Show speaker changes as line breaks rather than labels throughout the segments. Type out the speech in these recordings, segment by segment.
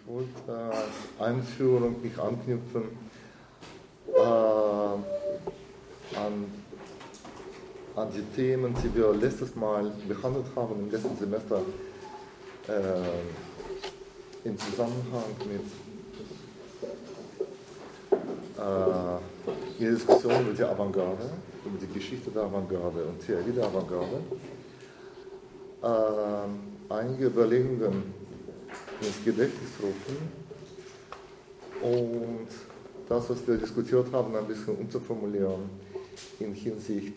wollte als Einführung mich anknüpfen an die Themen, die wir letztes Mal behandelt haben, im letzten Semester, im Zusammenhang mit der Diskussion über die Avantgarde, über die Geschichte der Avantgarde und Theorie der Avantgarde. Einige Überlegungen ins Gedächtnis rufen und das, was wir diskutiert haben, ein bisschen umzuformulieren in Hinsicht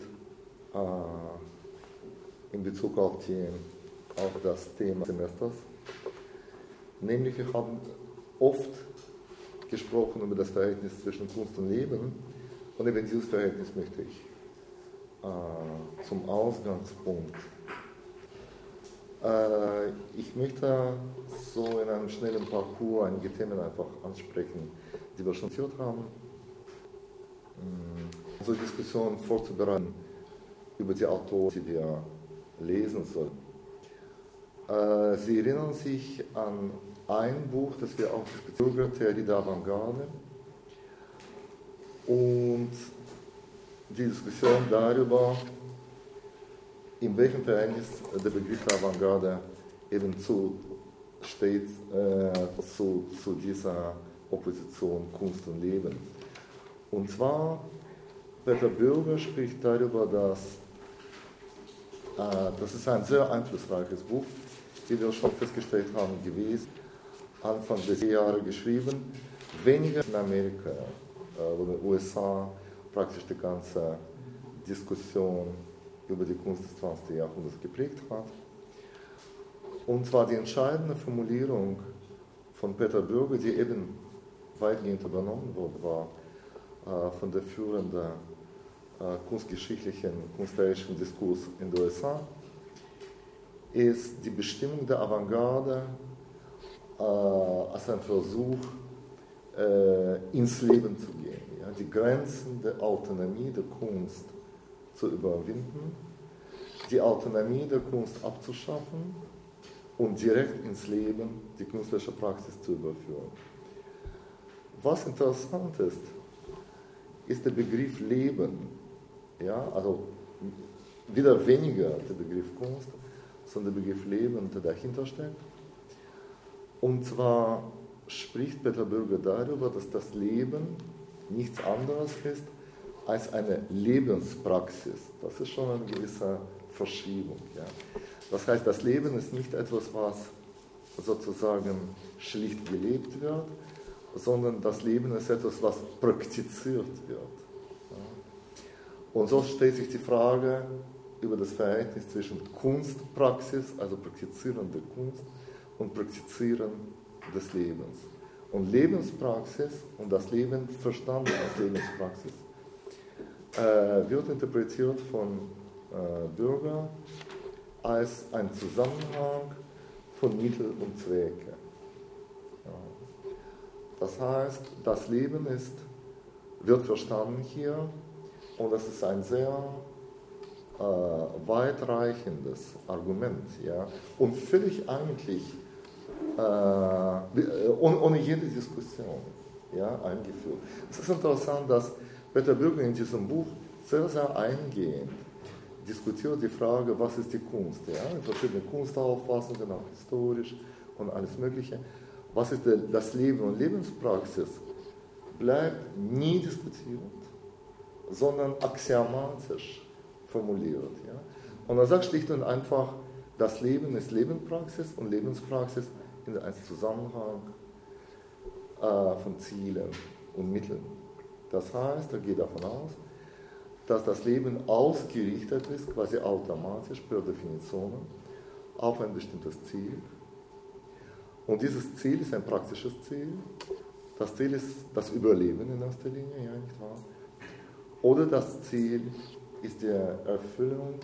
in Bezug auf das Thema des Semesters. Nämlich, wir haben oft gesprochen über das Verhältnis zwischen Kunst und Leben und eben dieses Verhältnis möchte ich zum Ausgangspunkt. Ich möchte so in einem schnellen Parcours einige Themen einfach ansprechen, die wir schon diskutiert haben. Unsere Diskussion vorzubereiten über die Autoren, die wir lesen sollen. Sie erinnern sich an ein Buch, das wir auch diskutiert haben, Theorie der Avantgarde. Und die Diskussion darüber, in welchem Verhältnis der Begriff der Avantgarde eben steht zu dieser Opposition Kunst und Leben. Und zwar, Peter Bürger spricht darüber, dass das ist ein sehr einflussreiches Buch, wie wir schon festgestellt haben, gewesen, Anfang des Jahres geschrieben, weniger in Amerika oder in den USA praktisch die ganze Diskussion über die Kunst des 20. Jahrhunderts geprägt hat. Und zwar die entscheidende Formulierung von Peter Bürger, die eben weitgehend übernommen wurde, war von der führenden kunstgeschichtlichen, künstlerischen Diskurs in den USA, ist die Bestimmung der Avantgarde als ein Versuch, ins Leben zu gehen, ja, die Grenzen der Autonomie der Kunst zu überwinden, die Autonomie der Kunst abzuschaffen und direkt ins Leben die künstlerische Praxis zu überführen. Was interessant ist der Begriff Leben, ja, also wieder weniger der Begriff Kunst, sondern der Begriff Leben, der dahinter steckt. Und zwar spricht Peter Bürger darüber, dass das Leben nichts anderes ist als eine Lebenspraxis. Das ist schon eine gewisse Verschiebung. Ja. Das heißt, das Leben ist nicht etwas, was sozusagen schlicht gelebt wird, sondern das Leben ist etwas, was praktiziert wird. Ja. Und so stellt sich die Frage über das Verhältnis zwischen Kunstpraxis, also Praktizieren der Kunst, und Praktizieren des Lebens. Und Lebenspraxis und das Leben verstanden als Lebenspraxis wird interpretiert von Bürger als ein Zusammenhang von Mittel und Zwecke. Ja. Das heißt, das Leben wird verstanden hier und das ist ein sehr weitreichendes Argument, ja, und völlig eigentlich ohne jede Diskussion, ja, eingeführt. Es ist interessant, dass Peter Bürger in diesem Buch sehr, sehr eingehend diskutiert die Frage, was ist die Kunst, ja, in verschiedenen Kunstauffassungen, auch historisch und alles Mögliche. Was ist das Leben und Lebenspraxis, bleibt nie diskutiert, sondern axiomatisch formuliert. Ja. Und er sagt schlicht und einfach, das Leben ist Lebenspraxis und Lebenspraxis in einem Zusammenhang von Zielen und Mitteln. Das heißt, er geht davon aus, dass das Leben ausgerichtet ist, quasi automatisch per Definition, auf ein bestimmtes Ziel. Und dieses Ziel ist ein praktisches Ziel. Das Ziel ist das Überleben in erster Linie, ja, nicht wahr? Oder das Ziel ist die Erfüllung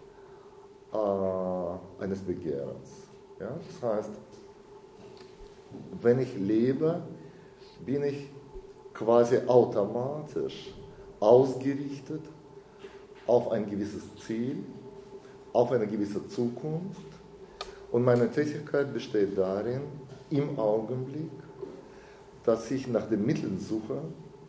eines Begehrens. Ja? Das heißt, wenn ich lebe, bin ich quasi automatisch ausgerichtet auf ein gewisses Ziel, auf eine gewisse Zukunft. Und meine Tätigkeit besteht darin, im Augenblick dass ich nach den Mitteln suche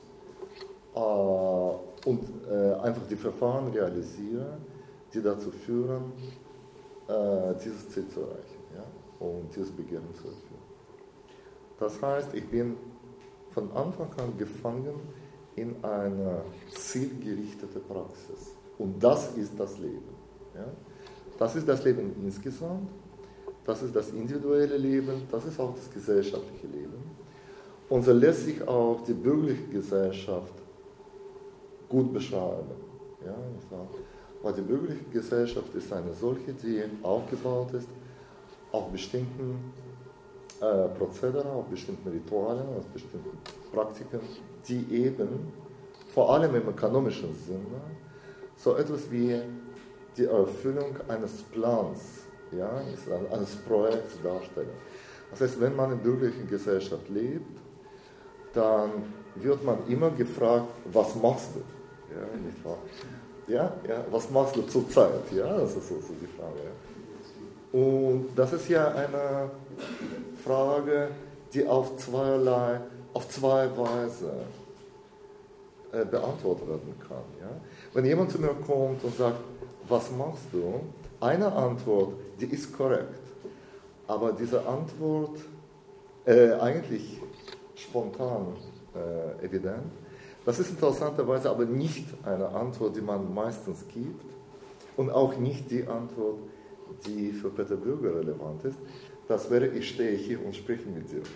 und einfach die Verfahren realisiere, die dazu führen, dieses Ziel zu erreichen, ja? Und dieses Begehren zu erfüllen. Das heißt, ich bin von Anfang an gefangen in eine zielgerichtete Praxis. Und das ist das Leben. Ja? Das ist das Leben insgesamt, das ist das individuelle Leben, das ist auch das gesellschaftliche Leben. Und so lässt sich auch die bürgerliche Gesellschaft gut beschreiben. Ja? Weil die bürgerliche Gesellschaft ist eine solche, die aufgebaut ist auf bestimmten Prozedere, auf bestimmten Ritualen, auf bestimmten Praktiken, die eben vor allem im ökonomischen Sinne so etwas wie die Erfüllung eines Plans, ja, eines Projekts darstellen. Das heißt, wenn man in bürgerlichen Gesellschaft lebt, dann wird man immer gefragt, was machst du? Ja, nicht wahr? Ja, was machst du zurzeit? Ja, das ist so die Frage. Ja. Und das ist ja eine Frage, die auf zwei Weise beantwortet werden kann. Ja? Wenn jemand zu mir kommt und sagt, was machst du? Eine Antwort, die ist korrekt, aber diese Antwort eigentlich spontan evident, das ist interessanterweise aber nicht eine Antwort, die man meistens gibt und auch nicht die Antwort, die für Peter Bürger relevant ist. Das wäre, ich stehe hier und spreche mit dir.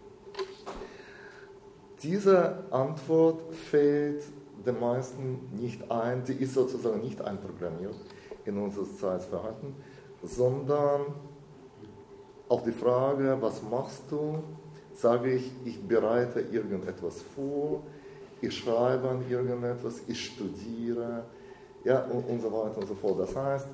Diese Antwort fällt den meisten nicht ein, die ist sozusagen nicht einprogrammiert in unser Zeitverhalten, sondern auf die Frage, was machst du, sage ich, ich bereite irgendetwas vor, ich schreibe an irgendetwas, ich studiere, ja, und so weiter und so fort. Das heißt,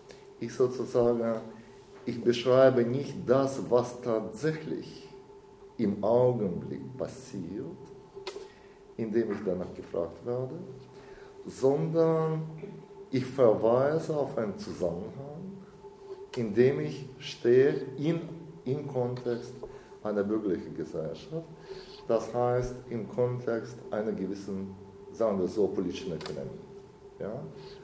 ich beschreibe nicht das, was tatsächlich im Augenblick passiert, indem ich danach gefragt werde, sondern ich verweise auf einen Zusammenhang, in dem ich stehe im Kontext einer bürgerlichen Gesellschaft, das heißt im Kontext einer gewissen, sagen wir so, politischen Ökonomie. Ja?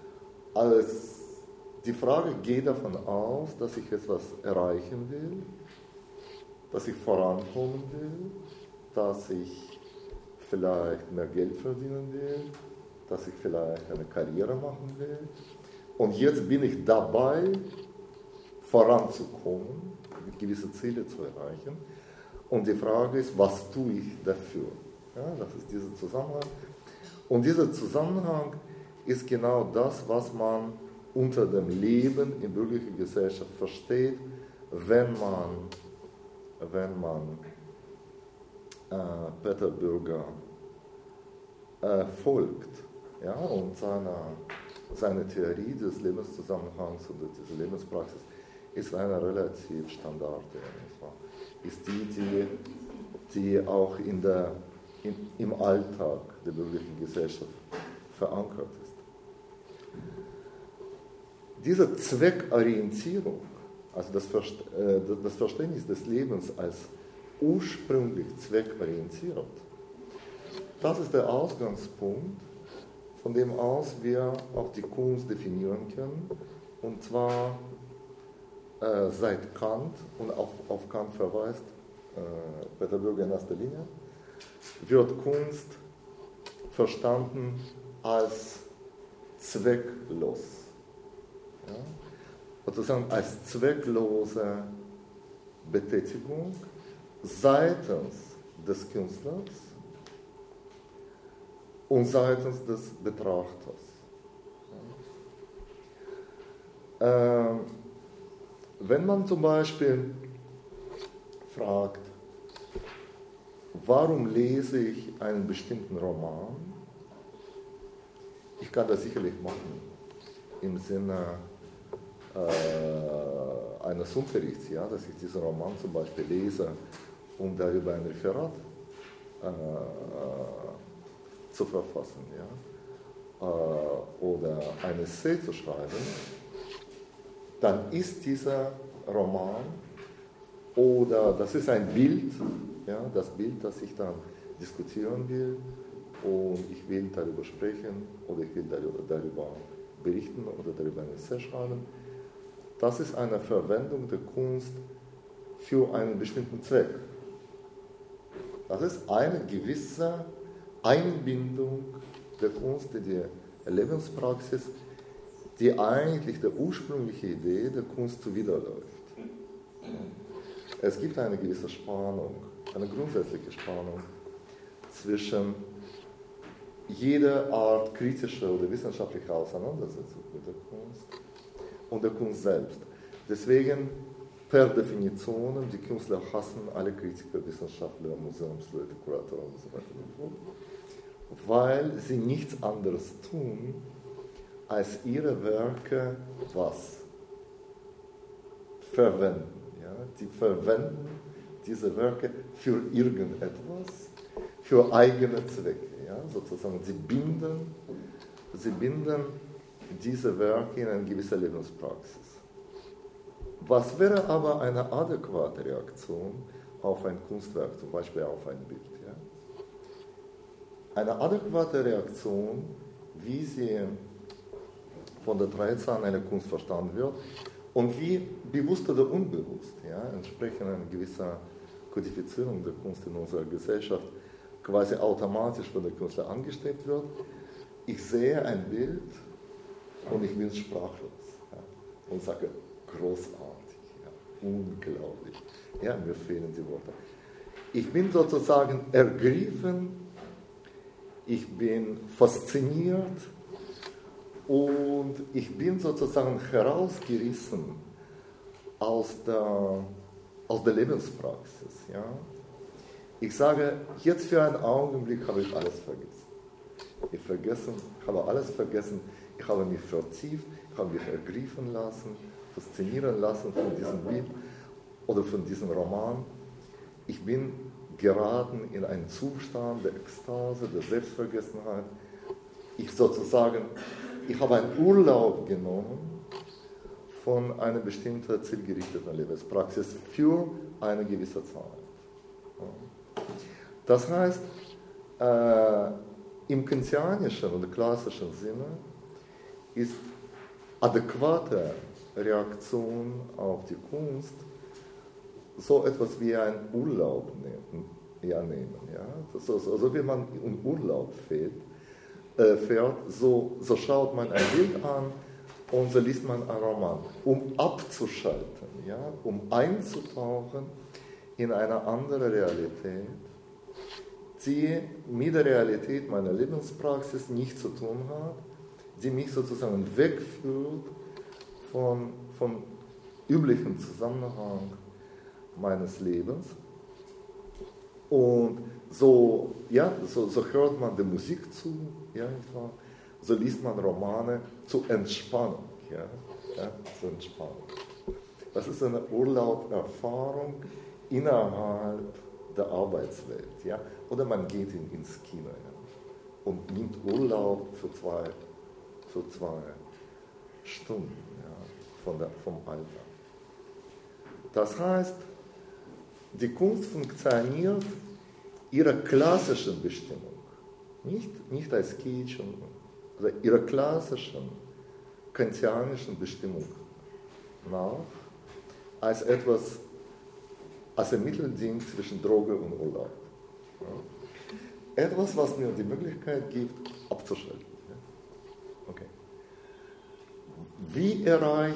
Die Frage geht davon aus, dass ich etwas erreichen will, dass ich vorankommen will, dass ich vielleicht mehr Geld verdienen will, dass ich vielleicht eine Karriere machen will. Und jetzt bin ich dabei, voranzukommen, gewisse Ziele zu erreichen. Und die Frage ist, was tue ich dafür? Ja, das ist dieser Zusammenhang. Und dieser Zusammenhang ist genau das, was man unter dem Leben in bürgerlicher Gesellschaft versteht, wenn man Peter Bürger folgt, ja, und seine Theorie des Lebenszusammenhangs und dieser Lebenspraxis ist eine relativ standardische, ist die auch im Alltag der bürgerlichen Gesellschaft verankert ist. Diese Zweckorientierung, also das Verständnis des Lebens als ursprünglich zweckorientiert, das ist der Ausgangspunkt, von dem aus wir auch die Kunst definieren können, und zwar seit Kant, und auf Kant verweist Peter Bürger in erster Linie, wird Kunst verstanden als zwecklos. Ja? Sozusagen als zwecklose Betätigung seitens des Künstlers und seitens des Betrachters. Ja? Wenn man zum Beispiel fragt, warum lese ich einen bestimmten Roman, ich kann das sicherlich machen im Sinne eines Unterrichts, ja, dass ich diesen Roman zum Beispiel lese, um darüber ein Referat zu verfassen, ja, oder ein Essay zu schreiben, dann ist dieser Roman oder das ist ein Bild, ja, das Bild, das ich dann diskutieren will und ich will darüber sprechen oder ich will darüber berichten oder darüber ein Essay schreiben. Das ist eine Verwendung der Kunst für einen bestimmten Zweck. Das ist eine gewisse Einbindung der Kunst in die Lebenspraxis, die eigentlich der ursprüngliche Idee der Kunst zuwiderläuft. Es gibt eine gewisse Spannung, eine grundsätzliche Spannung zwischen jeder Art kritischer oder wissenschaftlicher Auseinandersetzung mit der Kunst und der Kunst selbst. Deswegen per Definition, die Künstler hassen alle Kritiker, Wissenschaftler, Museumsleute, Kuratoren und so weiter und so fort, weil sie nichts anderes tun, als ihre Werke was? Verwenden. Ja? Sie verwenden diese Werke für irgendetwas, für eigene Zwecke. Ja? Sozusagen, sie binden diese Werke in eine gewisse Lebenspraxis. Was wäre aber eine adäquate Reaktion auf ein Kunstwerk, zum Beispiel auf ein Bild? Ja? Eine adäquate Reaktion, wie sie von der traditionellen Kunst verstanden wird und wie bewusst oder unbewusst, ja, entsprechend einer gewissen Kodifizierung der Kunst in unserer Gesellschaft quasi automatisch von der Künstler angestrebt wird. Ich sehe ein Bild und ich bin sprachlos, ja, und sage, großartig, ja, unglaublich. Ja, mir fehlen die Worte. Ich bin sozusagen ergriffen, ich bin fasziniert und ich bin sozusagen herausgerissen aus der Lebenspraxis. Ja. Ich sage, jetzt für einen Augenblick habe ich alles vergessen. Ich habe alles vergessen. Ich habe mich vertieft, ich habe mich ergriffen lassen, faszinieren lassen von diesem Bild oder von diesem Roman. Ich bin geraten in einen Zustand der Ekstase, der Selbstvergessenheit. Ich habe einen Urlaub genommen von einer bestimmten zielgerichteten Lebenspraxis für eine gewisse Zeit. Das heißt, im kantianischen oder klassischen Sinne ist adäquate Reaktion auf die Kunst so etwas wie ein Urlaub nehmen. Ja. So wie man in Urlaub fährt, so schaut man ein Bild an und so liest man einen Roman, um abzuschalten, ja, um einzutauchen in eine andere Realität, die mit der Realität meiner Lebenspraxis nichts zu tun hat, die mich sozusagen wegführt vom üblichen Zusammenhang meines Lebens. Und so hört man der Musik zu, ja, so liest man Romane zur Entspannung. Ja, zur Entspannung. Das ist eine Urlauberfahrung innerhalb der Arbeitswelt. Ja? Oder man geht ins Kino, ja, und nimmt Urlaub für zwei Stunden, ja, vom Alltag. Das heißt, die Kunst funktioniert ihrer klassischen Bestimmung, nicht als Kitsch, oder ihrer klassischen kantianischen Bestimmung nach, als ein Mittelding zwischen Droge und Urlaub. Ja. Etwas, was mir die Möglichkeit gibt, abzuschalten. Ja. Okay. Wie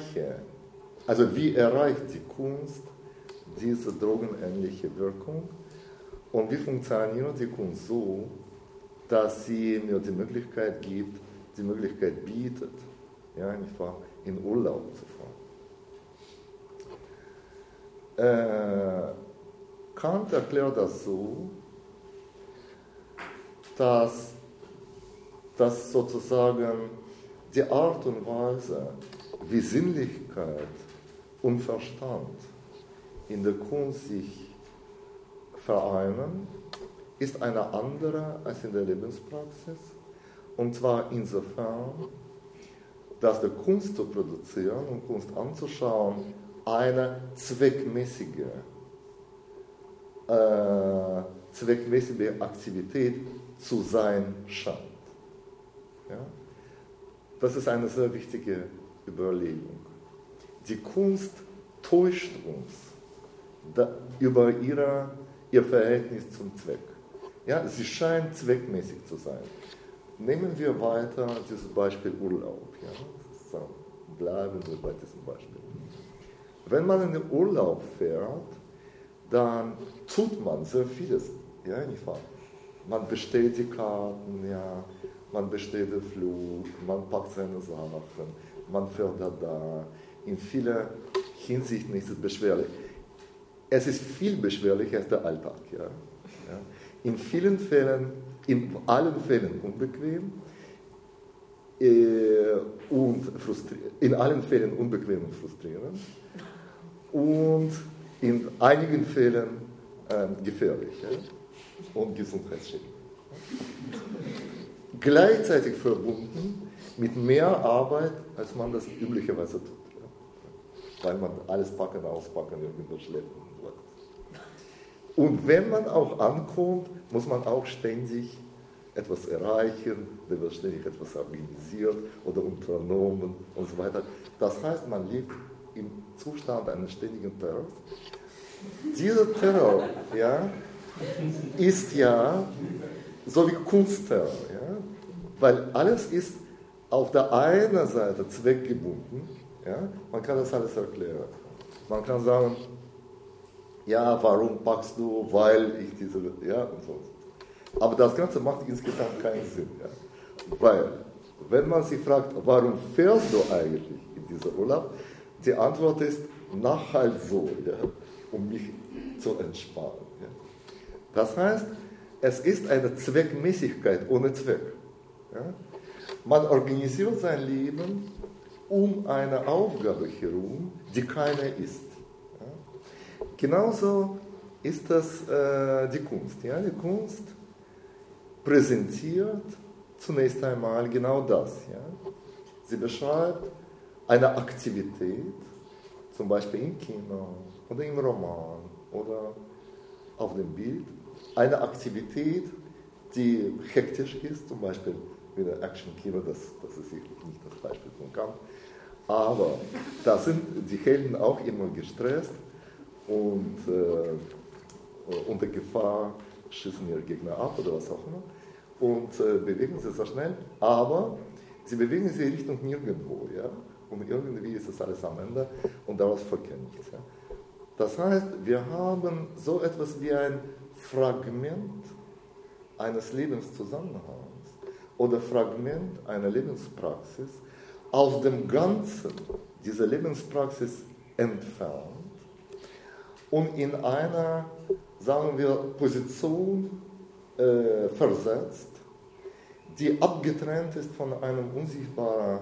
erreicht die Kunst diese drogenähnliche Wirkung und wie funktioniert die Kunst so, dass sie mir die Möglichkeit bietet, ja, nicht wahr, in Urlaub zu fahren. Kant erklärt das so, dass sozusagen die Art und Weise, wie Sinnlichkeit und Verstand in der Kunst sich vereinen, ist eine andere als in der Lebenspraxis. Und zwar insofern, dass der Kunst zu produzieren und Kunst zweckmäßige zweckmäßige Aktivität zu sein scheint. Ja? Das ist eine sehr wichtige Überlegung. Die Kunst täuscht uns über ihr Verhältnis zum Zweck. Ja, sie scheint zweckmäßig zu sein. Nehmen wir weiter dieses Beispiel Urlaub. Ja? So, bleiben wir bei diesem Beispiel. Wenn man in den Urlaub fährt, dann tut man sehr vieles. Ja, nicht wahr? Man bestellt die Karten, ja, man bestellt den Flug, man packt seine Sachen, man fährt da. In vieler Hinsicht ist es beschwerlich. Es ist viel beschwerlicher als der Alltag. Ja? Ja? In vielen Fällen, in allen Fällen unbequem und frustrierend. In allen Fällen unbequem und frustrierend. Und in einigen Fällen gefährlich, ja? Und gesundheitsschädigend. Gleichzeitig verbunden mit mehr Arbeit, als man das üblicherweise tut. Ja? Weil man alles packen, auspacken, irgendwo schleppen. Und wenn man auch ankommt, muss man auch ständig etwas erreichen, da wird ständig etwas organisiert oder unternommen und so weiter. Das heißt, man lebt im Zustand eines ständigen Terrors. Dieser Terror, ja, ist ja so wie Kunstterror, ja, weil alles ist auf der einen Seite zweckgebunden, ja, man kann das alles erklären. Man kann sagen, ja, warum packst du, weil ich diese, ja, und so. Aber das Ganze macht insgesamt keinen Sinn, ja, weil, wenn man sich fragt, warum fährst du eigentlich in diesen Urlaub, die Antwort ist, halt so, ja, um mich zu entspannen. Ja. Das heißt, es ist eine Zweckmäßigkeit ohne Zweck. Ja. Man organisiert sein Leben um eine Aufgabe herum, die keine ist. Ja. Genauso ist das die Kunst. Ja. Die Kunst präsentiert zunächst einmal genau das. Ja. Sie beschreibt eine Aktivität, zum Beispiel im Kino oder im Roman oder auf dem Bild, eine Aktivität, die hektisch ist, zum Beispiel wieder Action-Kino, das ist sicherlich nicht das Beispiel von Kant, aber da sind die Helden auch immer gestresst und unter Gefahr schießen ihre Gegner ab oder was auch immer und bewegen sie sehr schnell, aber sie bewegen sich Richtung nirgendwo, ja? Und irgendwie ist es alles am Ende und daraus folgt nichts. Ja? Das heißt, wir haben so etwas wie ein Fragment eines Lebenszusammenhangs oder Fragment einer Lebenspraxis aus dem Ganzen dieser Lebenspraxis entfernt und in einer, sagen wir, Position versetzt, die abgetrennt ist von einer unsichtbaren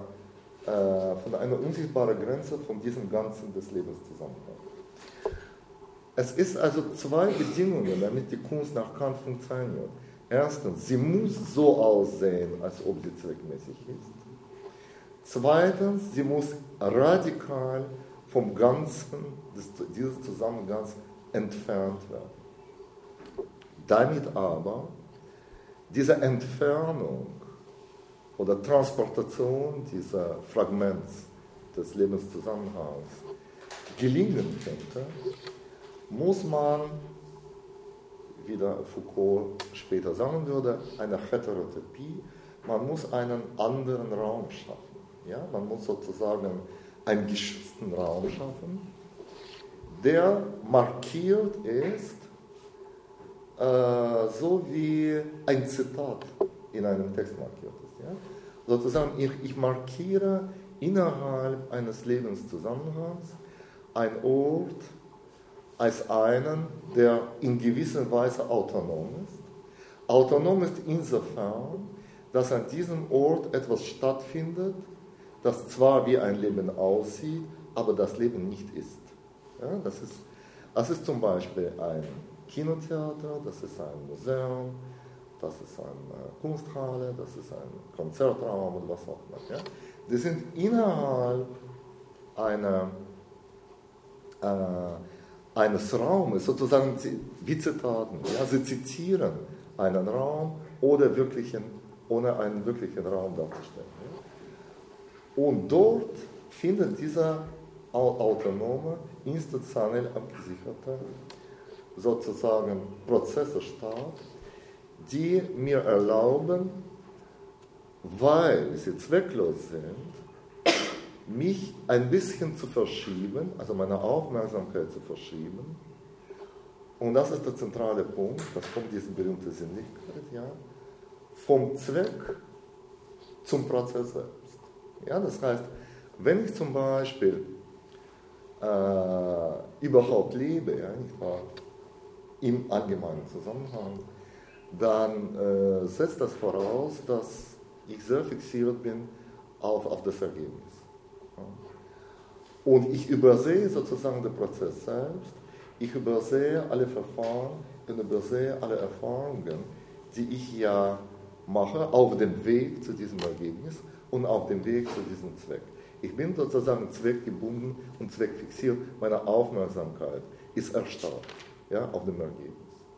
Grenze von diesem Ganzen des Lebenszusammenhangs. Es ist also zwei Bedingungen, damit die Kunst nach Kant funktioniert. Erstens, sie muss so aussehen, als ob sie zweckmäßig ist. Zweitens, sie muss radikal vom Ganzen dieses Zusammenhangs entfernt werden. Damit aber diese Entfernung oder Transportation dieser Fragments des Lebenszusammenhangs gelingen könnte, muss man, wie der Foucault später sagen würde, eine Heterotopie, man muss einen anderen Raum schaffen. Ja? Man muss sozusagen einen geschützten Raum schaffen, der markiert ist, so wie ein Zitat in einem Text markiert ist. Ja? Sozusagen, ich markiere innerhalb eines Lebenszusammenhangs einen Ort als einen, der in gewisser Weise autonom ist. Autonom ist insofern, dass an diesem Ort etwas stattfindet, das zwar wie ein Leben aussieht, aber das Leben nicht ist. Ja? Das ist zum Beispiel ein Kinotheater, das ist ein Museum, das ist eine Kunsthalle, das ist ein Konzertraum und was auch immer. Ja? Die sind innerhalb einer eines Raumes, sozusagen wie Zitaten. Ja? Sie zitieren einen Raum ohne einen wirklichen Raum darzustellen. Ja? Und dort findet dieser autonome, institutionell abgesicherte sozusagen Prozesse statt, die mir erlauben, weil sie zwecklos sind, mich ein bisschen zu verschieben, also meine Aufmerksamkeit zu verschieben. Und das ist der zentrale Punkt, das kommt diese berühmte Sinnlichkeit, ja, vom Zweck zum Prozess selbst. Ja, das heißt, wenn ich zum Beispiel überhaupt lebe, ja, nicht wahr, im allgemeinen Zusammenhang, dann setzt das voraus, dass ich sehr fixiert bin auf das Ergebnis. Und ich übersehe sozusagen den Prozess selbst, ich übersehe alle Verfahren und übersehe alle Erfahrungen, die ich ja mache auf dem Weg zu diesem Ergebnis und auf dem Weg zu diesem Zweck. Ich bin sozusagen zweckgebunden und zweckfixiert, meine Aufmerksamkeit ist erstarrt, ja, auf dem Ergebnis.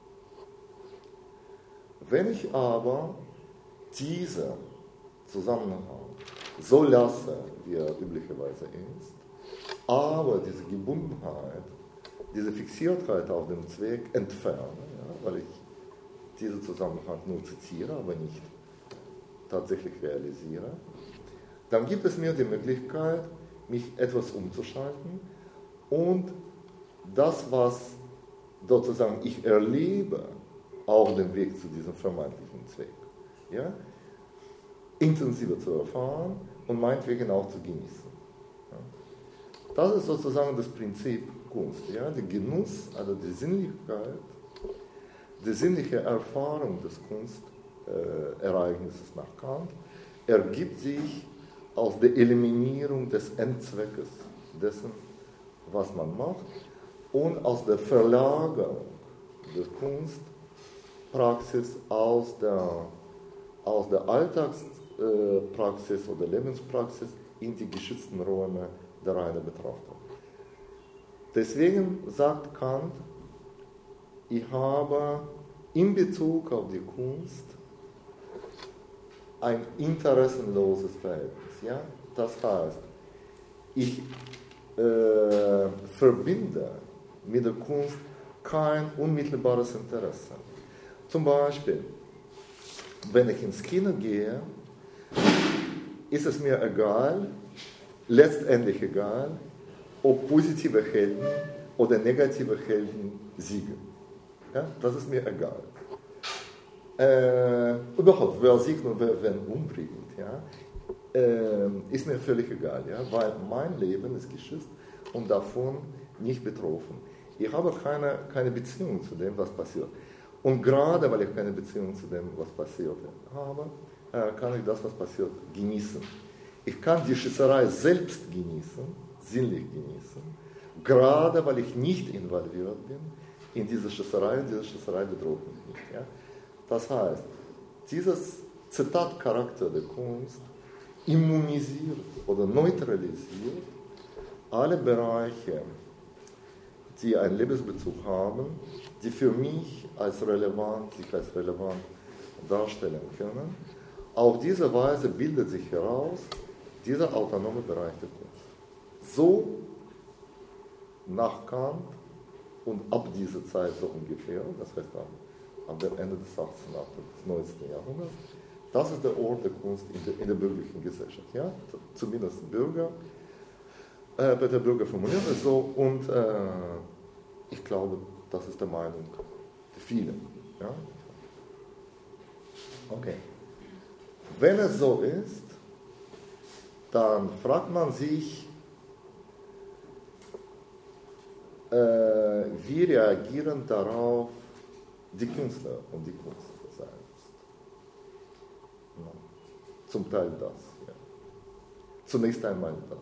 Wenn ich aber diesen Zusammenhang so lasse, wie er üblicherweise ist, aber diese Gebundenheit, diese Fixiertheit auf dem Zweck entferne, ja, weil ich diesen Zusammenhang nur zitiere, aber nicht tatsächlich realisiere, dann gibt es mir die Möglichkeit, mich etwas umzuschalten und das, was sozusagen ich erlebe auf dem Weg zu diesem vermeintlichen Zweck, ja, intensiver zu erfahren und meinetwegen auch zu genießen. Ja. Das ist sozusagen das Prinzip Kunst. Ja. Der Genuss, also die Sinnlichkeit, die sinnliche Erfahrung des Kunstereignisses nach Kant ergibt sich aus der Eliminierung des Endzweckes dessen, was man macht, und aus der Verlagerung der Kunstpraxis aus der Alltagspraxis oder Lebenspraxis in die geschützten Räume der reinen Betrachtung. Deswegen sagt Kant, ich habe in Bezug auf die Kunst ein interessenloses Verhältnis. Ja? Das heißt, ich verbinde mit der Kunst kein unmittelbares Interesse. Zum Beispiel, wenn ich ins Kino gehe, ist es mir egal, letztendlich egal, ob positive Helden oder negative Helden siegen. Ja? Das ist mir egal. Überhaupt, wer siegt und wer wen umbringt, ja? Ist mir völlig egal, ja? Weil mein Leben ist geschützt und davon nicht betroffen. Ich habe keine Beziehung zu dem, was passiert. Und gerade weil ich keine Beziehung zu dem, was passiert habe, kann ich das, was passiert, genießen. Ich kann die Schießerei selbst genießen, sinnlich genießen, gerade weil ich nicht involviert bin in diese Schießerei, und diese Schießerei bedroht mich nicht. Ja? Das heißt, dieses Zitatcharakter der Kunst immunisiert oder neutralisiert alle Bereiche, die einen Lebensbezug haben, die für mich sich als relevant darstellen können. Auf diese Weise bildet sich heraus dieser autonome Bereich der Kunst. So nach Kant und ab dieser Zeit so ungefähr, das heißt ab dem Ende des 18., ab des 19. Jahrhunderts, das ist der Ort der Kunst in der bürgerlichen Gesellschaft. Ja? Zumindest Bürger, bei der Bürger formuliert es so, und ich glaube, das ist der Meinung der vielen. Ja? Okay. Wenn es so ist, dann fragt man sich, wie reagieren darauf die Künstler und die Kunst selbst. Ja. Zum Teil das. Ja. Zunächst einmal das.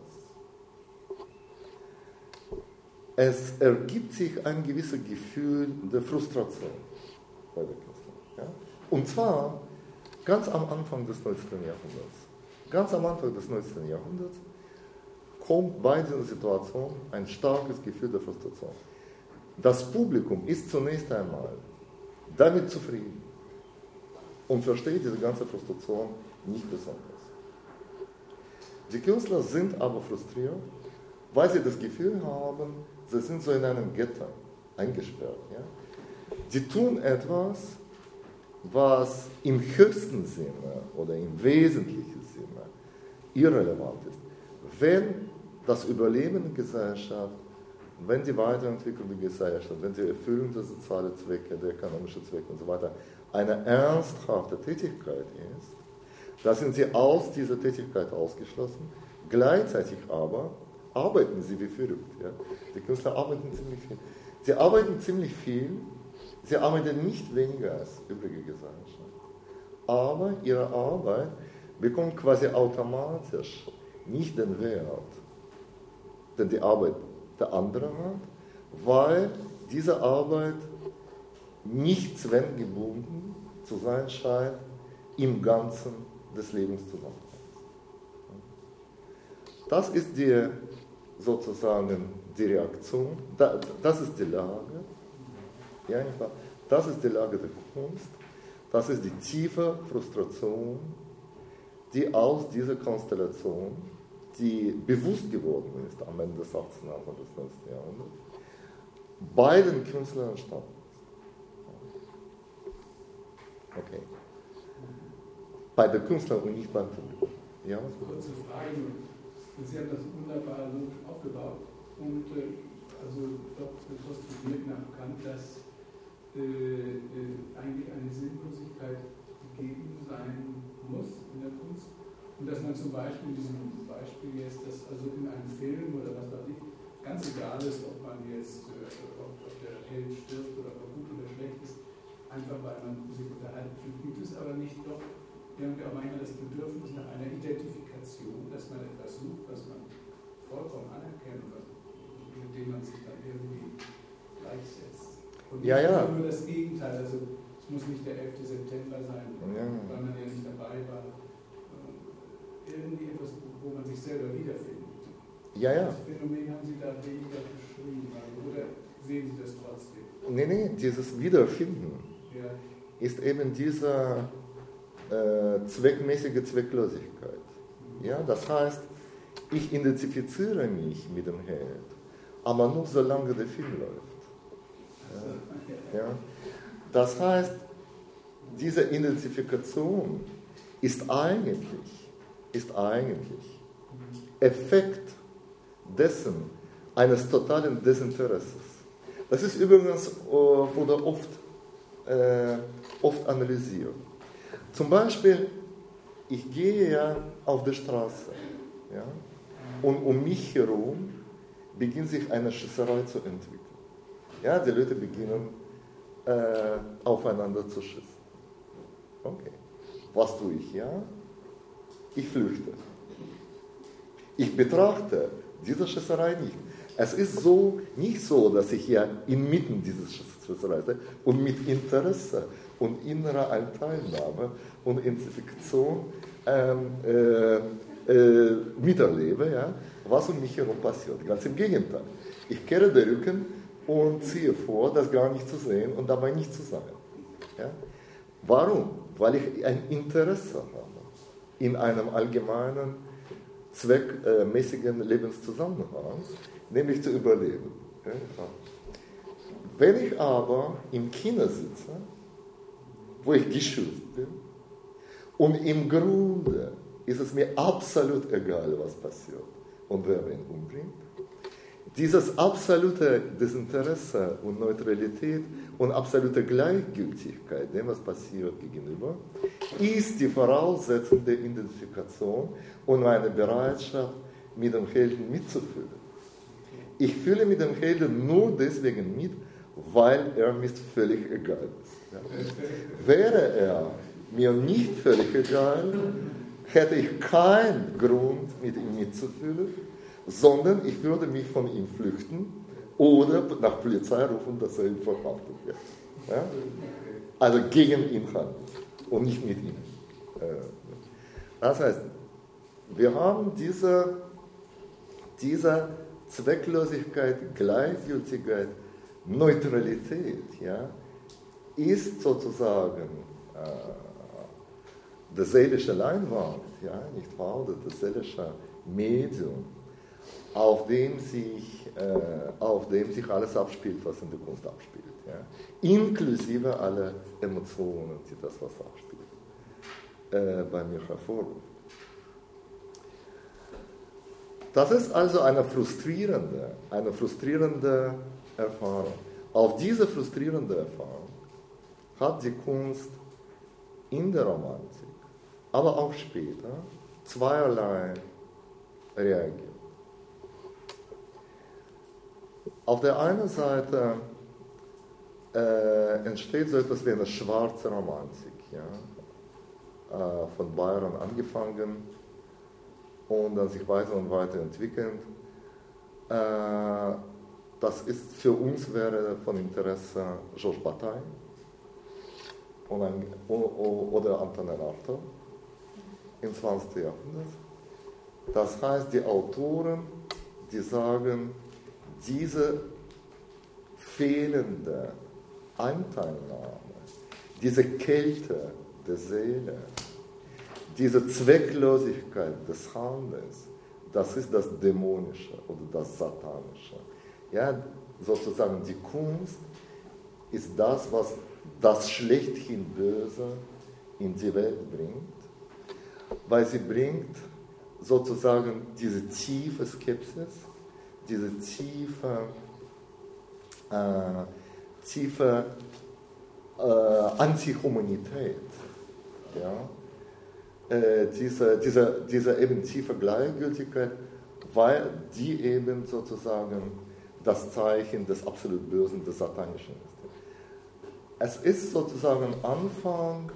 Es ergibt sich ein gewisses Gefühl der Frustration bei der Künstler. Ja? Und zwar ganz am Anfang des 19. Jahrhunderts. Ganz am Anfang des 19. Jahrhunderts kommt bei dieser Situation ein starkes Gefühl der Frustration. Das Publikum ist zunächst einmal damit zufrieden und versteht diese ganze Frustration nicht besonders. Die Künstler sind aber frustriert, weil sie das Gefühl haben, sie sind so in einem Gitter eingesperrt. Ja? Sie tun etwas, was im höchsten Sinne oder im wesentlichen Sinne irrelevant ist. Wenn das Überleben der Gesellschaft, wenn die Weiterentwicklung der Gesellschaft, wenn die Erfüllung der sozialen Zwecke, der ökonomischen Zwecke und so weiter eine ernsthafte Tätigkeit ist, da sind sie aus dieser Tätigkeit ausgeschlossen. Gleichzeitig aber arbeiten sie wie verrückt. Ja? Die Künstler arbeiten ziemlich viel. Sie arbeiten ziemlich viel, sie arbeiten nicht weniger als übrige Gesellschaft. Aber ihre Arbeit bekommt quasi automatisch nicht den Wert, den die Arbeit der anderen hat, weil diese Arbeit nicht zweckgebunden zu sein scheint im Ganzen des Lebens zusammenhängt. Das ist sozusagen die Reaktion, das ist die Lage, ja, das ist die Lage der Kunst, das ist die tiefe Frustration, die aus dieser Konstellation, die bewusst geworden ist am Ende des 18. und des 19. Jahrhunderts, bei den Künstlern entstanden ist. Okay. Bei den Künstlern und nicht beim Publikum. Ja?
Kurze Frage. Sie haben das wunderbar logisch aufgebaut und also doch postuliert nach Kant, dass eigentlich eine Sinnlosigkeit gegeben sein muss in der Kunst und dass man zum Beispiel in diesem Beispiel jetzt, dass also in einem Film oder was weiß ich, ganz egal ist, ob man jetzt, ob der Held stirbt oder ob er gut oder schlecht ist, einfach weil man sich unterhalten fühlt, gibt es aber nicht doch irgendwie auch manchmal das Bedürfnis nach einer Identifikation, dass man etwas sucht, was man vollkommen anerkennt, mit dem man sich dann irgendwie gleichsetzt. Und nicht nur das Gegenteil, also es muss nicht der 11. September sein, weil man ja nicht dabei war. Irgendwie etwas, wo man sich selber wiederfindet. Das Phänomen haben Sie da weniger beschrieben, oder sehen Sie das trotzdem?
Nee, dieses Wiederfinden ist eben dieser zweckmäßige Zwecklosigkeit. Ja, das heißt, ich identifiziere mich mit dem Held, aber nur solange der Film läuft. Ja. Das heißt, diese Identifikation ist eigentlich Effekt dessen, eines totalen Desinteresses. Das ist übrigens, wurde oft analysiert. Zum Beispiel, ich gehe ja auf der Straße, ja, und um mich herum beginnt sich eine Schießerei zu entwickeln. Ja, die Leute beginnen aufeinander zu schießen. Okay, was tue ich? Ja? Ich flüchte. Ich betrachte diese Schießerei nicht. Es ist nicht so, dass ich ja inmitten dieses Schießerei stehe und mit Interesse und innerer Teilnahme und Identifikation miterlebe, ja, was um mich herum passiert. Ganz im Gegenteil. Ich kehre den Rücken und ziehe vor, das gar nicht zu sehen und dabei nicht zu sein. Ja? Warum? Weil ich ein Interesse habe in einem allgemeinen, zweckmäßigen Lebenszusammenhang, nämlich zu überleben. Ja? Wenn ich aber im Kino sitze, wo ich geschützt bin, und im Grunde ist es mir absolut egal, was passiert und wer wen umbringt, dieses absolute Desinteresse und Neutralität und absolute Gleichgültigkeit dem, was passiert, gegenüber, ist die Voraussetzung der Identifikation und meine Bereitschaft, mit dem Helden mitzufühlen. Ich fühle mit dem Helden nur deswegen mit, weil er mir völlig egal ist. Ja. Wäre er mir nicht völlig egal, hätte ich keinen Grund, mit ihm mitzufühlen, sondern ich würde mich von ihm flüchten oder nach Polizei rufen, dass er ihn verhaftet wird. Ja? Also gegen ihn handeln und nicht mit ihm. Das heißt, wir haben diese Zwecklosigkeit, Gleichgültigkeit Neutralität, ja, ist sozusagen das seelische Leinwand, ja, nicht wahr, oder das seelische Medium, auf dem sich alles abspielt, was in der Kunst abspielt. Ja. Inklusive aller Emotionen, die das, was abspielt, bei mir hervorruft. Das ist also eine frustrierende Erfahrung. Auf diese frustrierende Erfahrung hat die Kunst in der Romantik, aber auch später, zweierlei reagiert. Auf der einen Seite entsteht so etwas wie eine schwarze Romantik, ja? Von Byron angefangen und dann sich weiter und weiter entwickelnd. Das ist für uns wäre von Interesse Georges Bataille oder Antonin Artaud im 20. Jahrhundert. Das heißt, die Autoren, die sagen, diese fehlende Anteilnahme, diese Kälte der Seele, diese Zwecklosigkeit des Handelns, das ist das Dämonische oder das Satanische. Ja, sozusagen die Kunst ist das, was das schlechthin Böse in die Welt bringt, weil sie bringt sozusagen diese tiefe Skepsis, diese tiefe Antihumanität, ja? Diese eben tiefe Gleichgültigkeit, weil die eben sozusagen das Zeichen des absolut Bösen, des Satanischen ist. Es ist sozusagen Anfang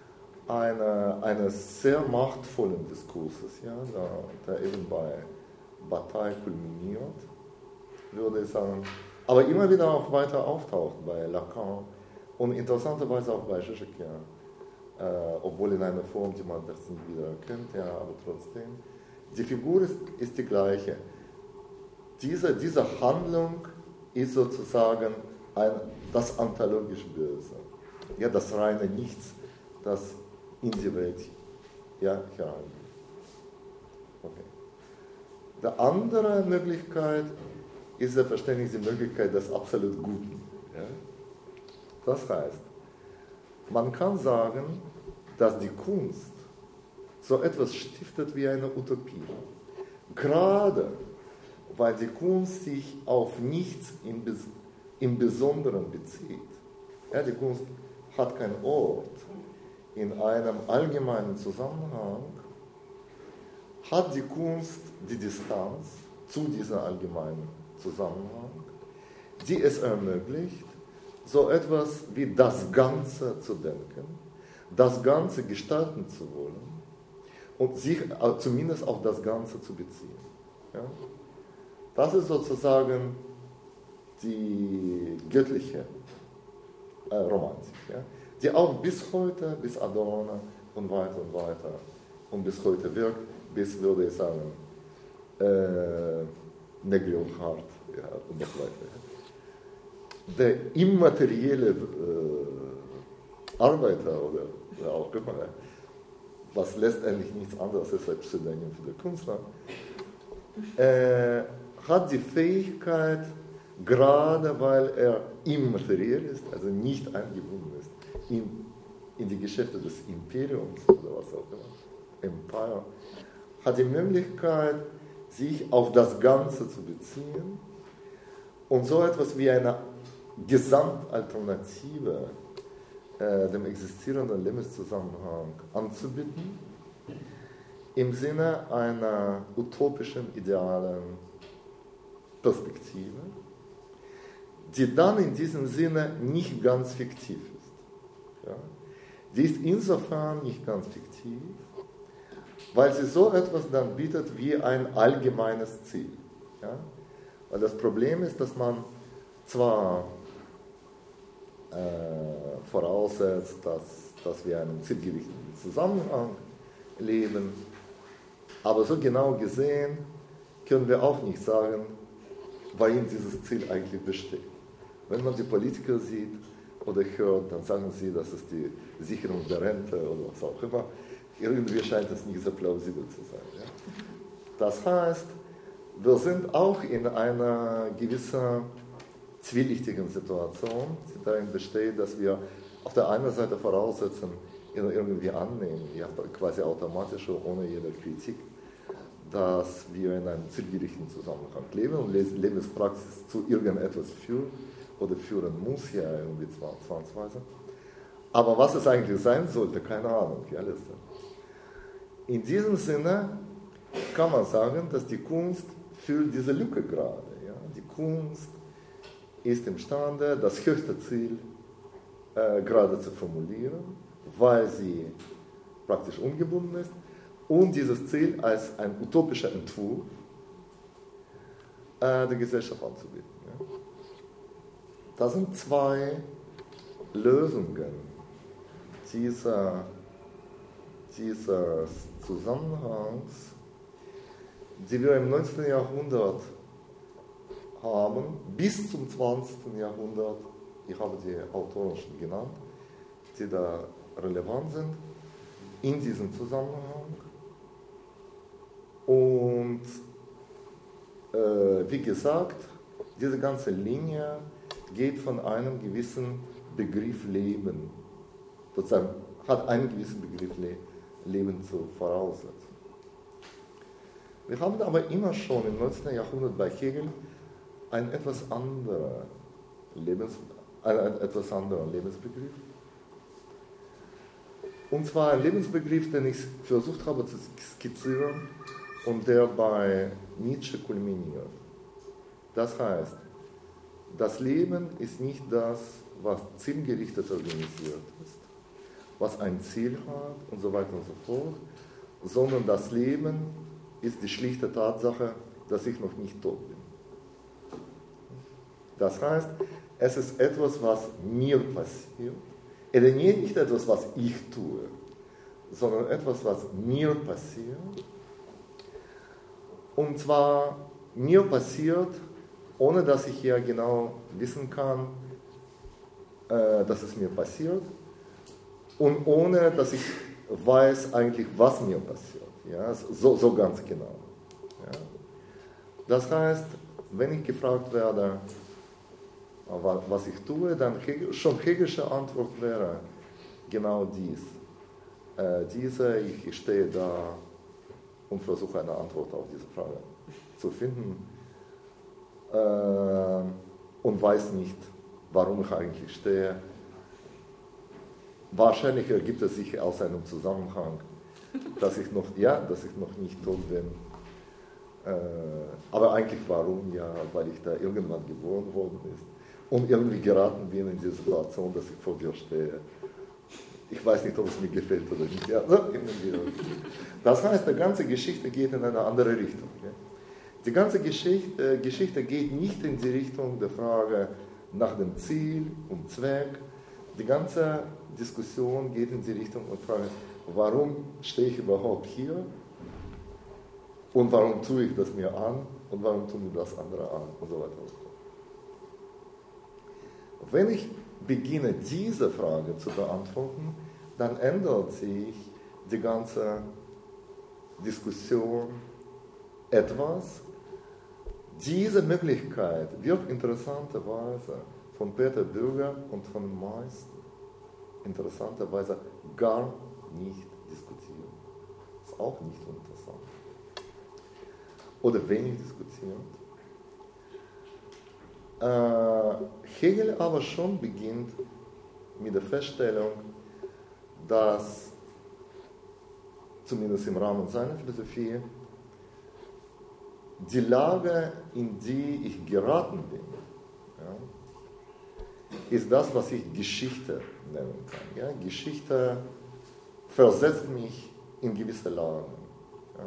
eines sehr machtvollen Diskurses, ja, der eben bei Bataille kulminiert, würde ich sagen, aber immer wieder auch weiter auftaucht bei Lacan und interessanterweise auch bei Zizek, obwohl in einer Form, die man das nicht wieder erkennt, ja, aber trotzdem. Die Figur ist die gleiche. Diese Handlung ist sozusagen das ontologisch Böse, ja, das reine Nichts, das in die Welt hereingeht. Okay. Die andere Möglichkeit ist selbstverständlich die Möglichkeit des absolut Guten. Ja? Das heißt, man kann sagen, dass die Kunst so etwas stiftet wie eine Utopie. Gerade weil die Kunst sich auf nichts im Besonderen bezieht. Ja, die Kunst hat keinen Ort. In einem allgemeinen Zusammenhang hat die Kunst die Distanz zu diesem allgemeinen Zusammenhang, die es ermöglicht, so etwas wie das Ganze zu denken, das Ganze gestalten zu wollen und sich zumindest auf das Ganze zu beziehen. Ja? Das ist sozusagen die göttliche Romantik, ja? Die auch bis heute, bis Adorno und weiter und bis heute wirkt, bis, würde ich sagen, Negley-Hart, ja, und noch weiter. Der immaterielle Arbeiter oder auch immer, was letztendlich nichts anderes ist als Pseudonym für den Künstler, hat die Fähigkeit, gerade weil er immateriell ist, also nicht eingebunden ist in die Geschäfte des Imperiums oder was auch immer, Empire, hat die Möglichkeit, sich auf das Ganze zu beziehen und so etwas wie eine Gesamtalternative dem existierenden Lebenszusammenhang anzubieten, im Sinne einer utopischen, idealen Perspektive, die dann in diesem Sinne nicht ganz fiktiv ist. Ja? Die ist insofern nicht ganz fiktiv, weil sie so etwas dann bietet wie ein allgemeines Ziel. Ja? Weil das Problem ist, dass man zwar voraussetzt, dass wir einen zielgerichteten Zusammenhang leben, aber so genau gesehen können wir auch nicht sagen, worin dieses Ziel eigentlich besteht. Wenn man die Politiker sieht oder hört, dann sagen sie, das ist die Sicherung der Rente oder was auch immer. Irgendwie scheint es nicht so plausibel zu sein. Ja? Das heißt, wir sind auch in einer gewissen zwielichtigen Situation, die darin besteht, dass wir auf der einen Seite voraussetzen, irgendwie annehmen, ja, quasi automatisch ohne jede Kritik, dass wir in einem zielgerichteten Zusammenhang leben und Lebenspraxis zu irgendetwas führt oder führen muss, ja, irgendwie zwangsweise. Aber was es eigentlich sein sollte, keine Ahnung. Ja, in diesem Sinne kann man sagen, dass die Kunst füllt diese Lücke gerade. Ja. Die Kunst ist imstande, das höchste Ziel gerade zu formulieren, weil sie praktisch ungebunden ist und dieses Ziel als ein utopischer Entwurf der Gesellschaft anzubieten. Ja. Das sind zwei Lösungen dieses Zusammenhangs, die wir im 19. Jahrhundert haben, bis zum 20. Jahrhundert. Ich habe die Autoren schon genannt, die da relevant sind in diesem Zusammenhang. Und wie gesagt, diese ganze Linie geht von einem gewissen Begriff Leben, sozusagen hat einen gewissen Begriff Leben zu voraussetzen. Wir haben aber immer schon im 19. Jahrhundert bei Hegel einen etwas anderen Lebensbegriff. Und zwar ein Lebensbegriff, den ich versucht habe zu skizzieren und der bei Nietzsche kulminiert. Das heißt, das Leben ist nicht das, was zielgerichtet organisiert ist, was ein Ziel hat und so weiter und so fort, sondern das Leben ist die schlichte Tatsache, dass ich noch nicht tot bin. Das heißt, es ist etwas, was mir passiert, oder nicht etwas, was ich tue, sondern etwas, was mir passiert. Und zwar mir passiert, ohne dass ich ja genau wissen kann, dass es mir passiert und ohne dass ich weiß eigentlich, was mir passiert. Ja, so ganz genau. Ja. Das heißt, wenn ich gefragt werde, was ich tue, dann schon Hegelsche Antwort wäre genau dies. Ich stehe da und versuche eine Antwort auf diese Frage zu finden und weiß nicht, warum ich eigentlich stehe. Wahrscheinlich ergibt es sich aus einem Zusammenhang, dass ich noch nicht tot bin. Aber eigentlich warum? Ja, weil ich da irgendwann geboren worden ist und irgendwie geraten bin in die Situation, dass ich vor dir stehe. Ich weiß nicht, ob es mir gefällt oder nicht. Ja, das heißt, die ganze Geschichte geht in eine andere Richtung. Ja. Die ganze Geschichte geht nicht in die Richtung der Frage nach dem Ziel und Zweck. Die ganze Diskussion geht in die Richtung und fragt, warum stehe ich überhaupt hier und warum tue ich das mir an und warum tun mir das andere an und so weiter und so fort. Wenn ich beginne, diese Frage zu beantworten, dann ändert sich die ganze Diskussion etwas. Diese Möglichkeit wird interessanterweise von Peter Bürger und von den meisten interessanterweise gar nicht diskutiert. Ist auch nicht interessant. Oder wenig diskutiert. Hegel aber schon beginnt mit der Feststellung, dass zumindest im Rahmen seiner Philosophie die Lage, in die ich geraten bin, ja, ist das, was ich Geschichte nennen kann. Ja? Geschichte versetzt mich in gewisse Lagen. Ja?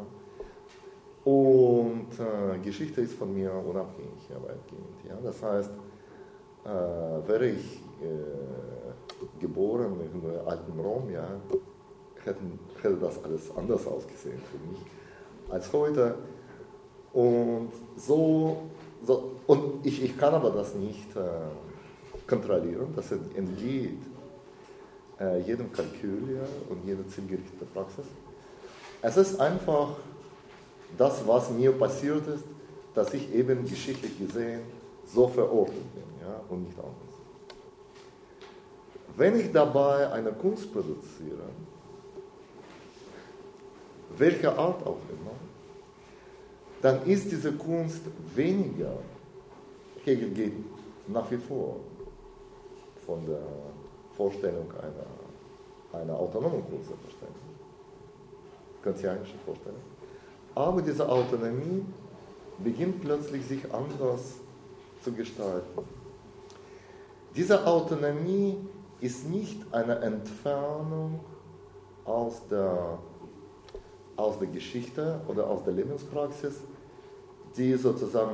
Und Geschichte ist von mir unabhängig, ja, weitgehend. Ja? Das heißt, wäre ich geboren in alten Rom, ja, hätte das alles anders ausgesehen für mich als heute. Und und ich kann aber das nicht kontrollieren, das entgeht jedem Kalkül und jeder zielgerichteten Praxis. Es ist einfach das, was mir passiert ist, dass ich eben geschichtlich gesehen so verortet bin, ja, und nicht anders. Wenn ich dabei eine Kunst produziere, welcher Art auch immer, dann ist diese Kunst weniger, Hegel geht nach wie vor von der Vorstellung einer autonomen Kunst verstehen, kantianische Vorstellung, aber diese Autonomie beginnt plötzlich sich anders zu gestalten. Diese Autonomie ist nicht eine Entfernung aus der Geschichte oder aus der Lebenspraxis, die sozusagen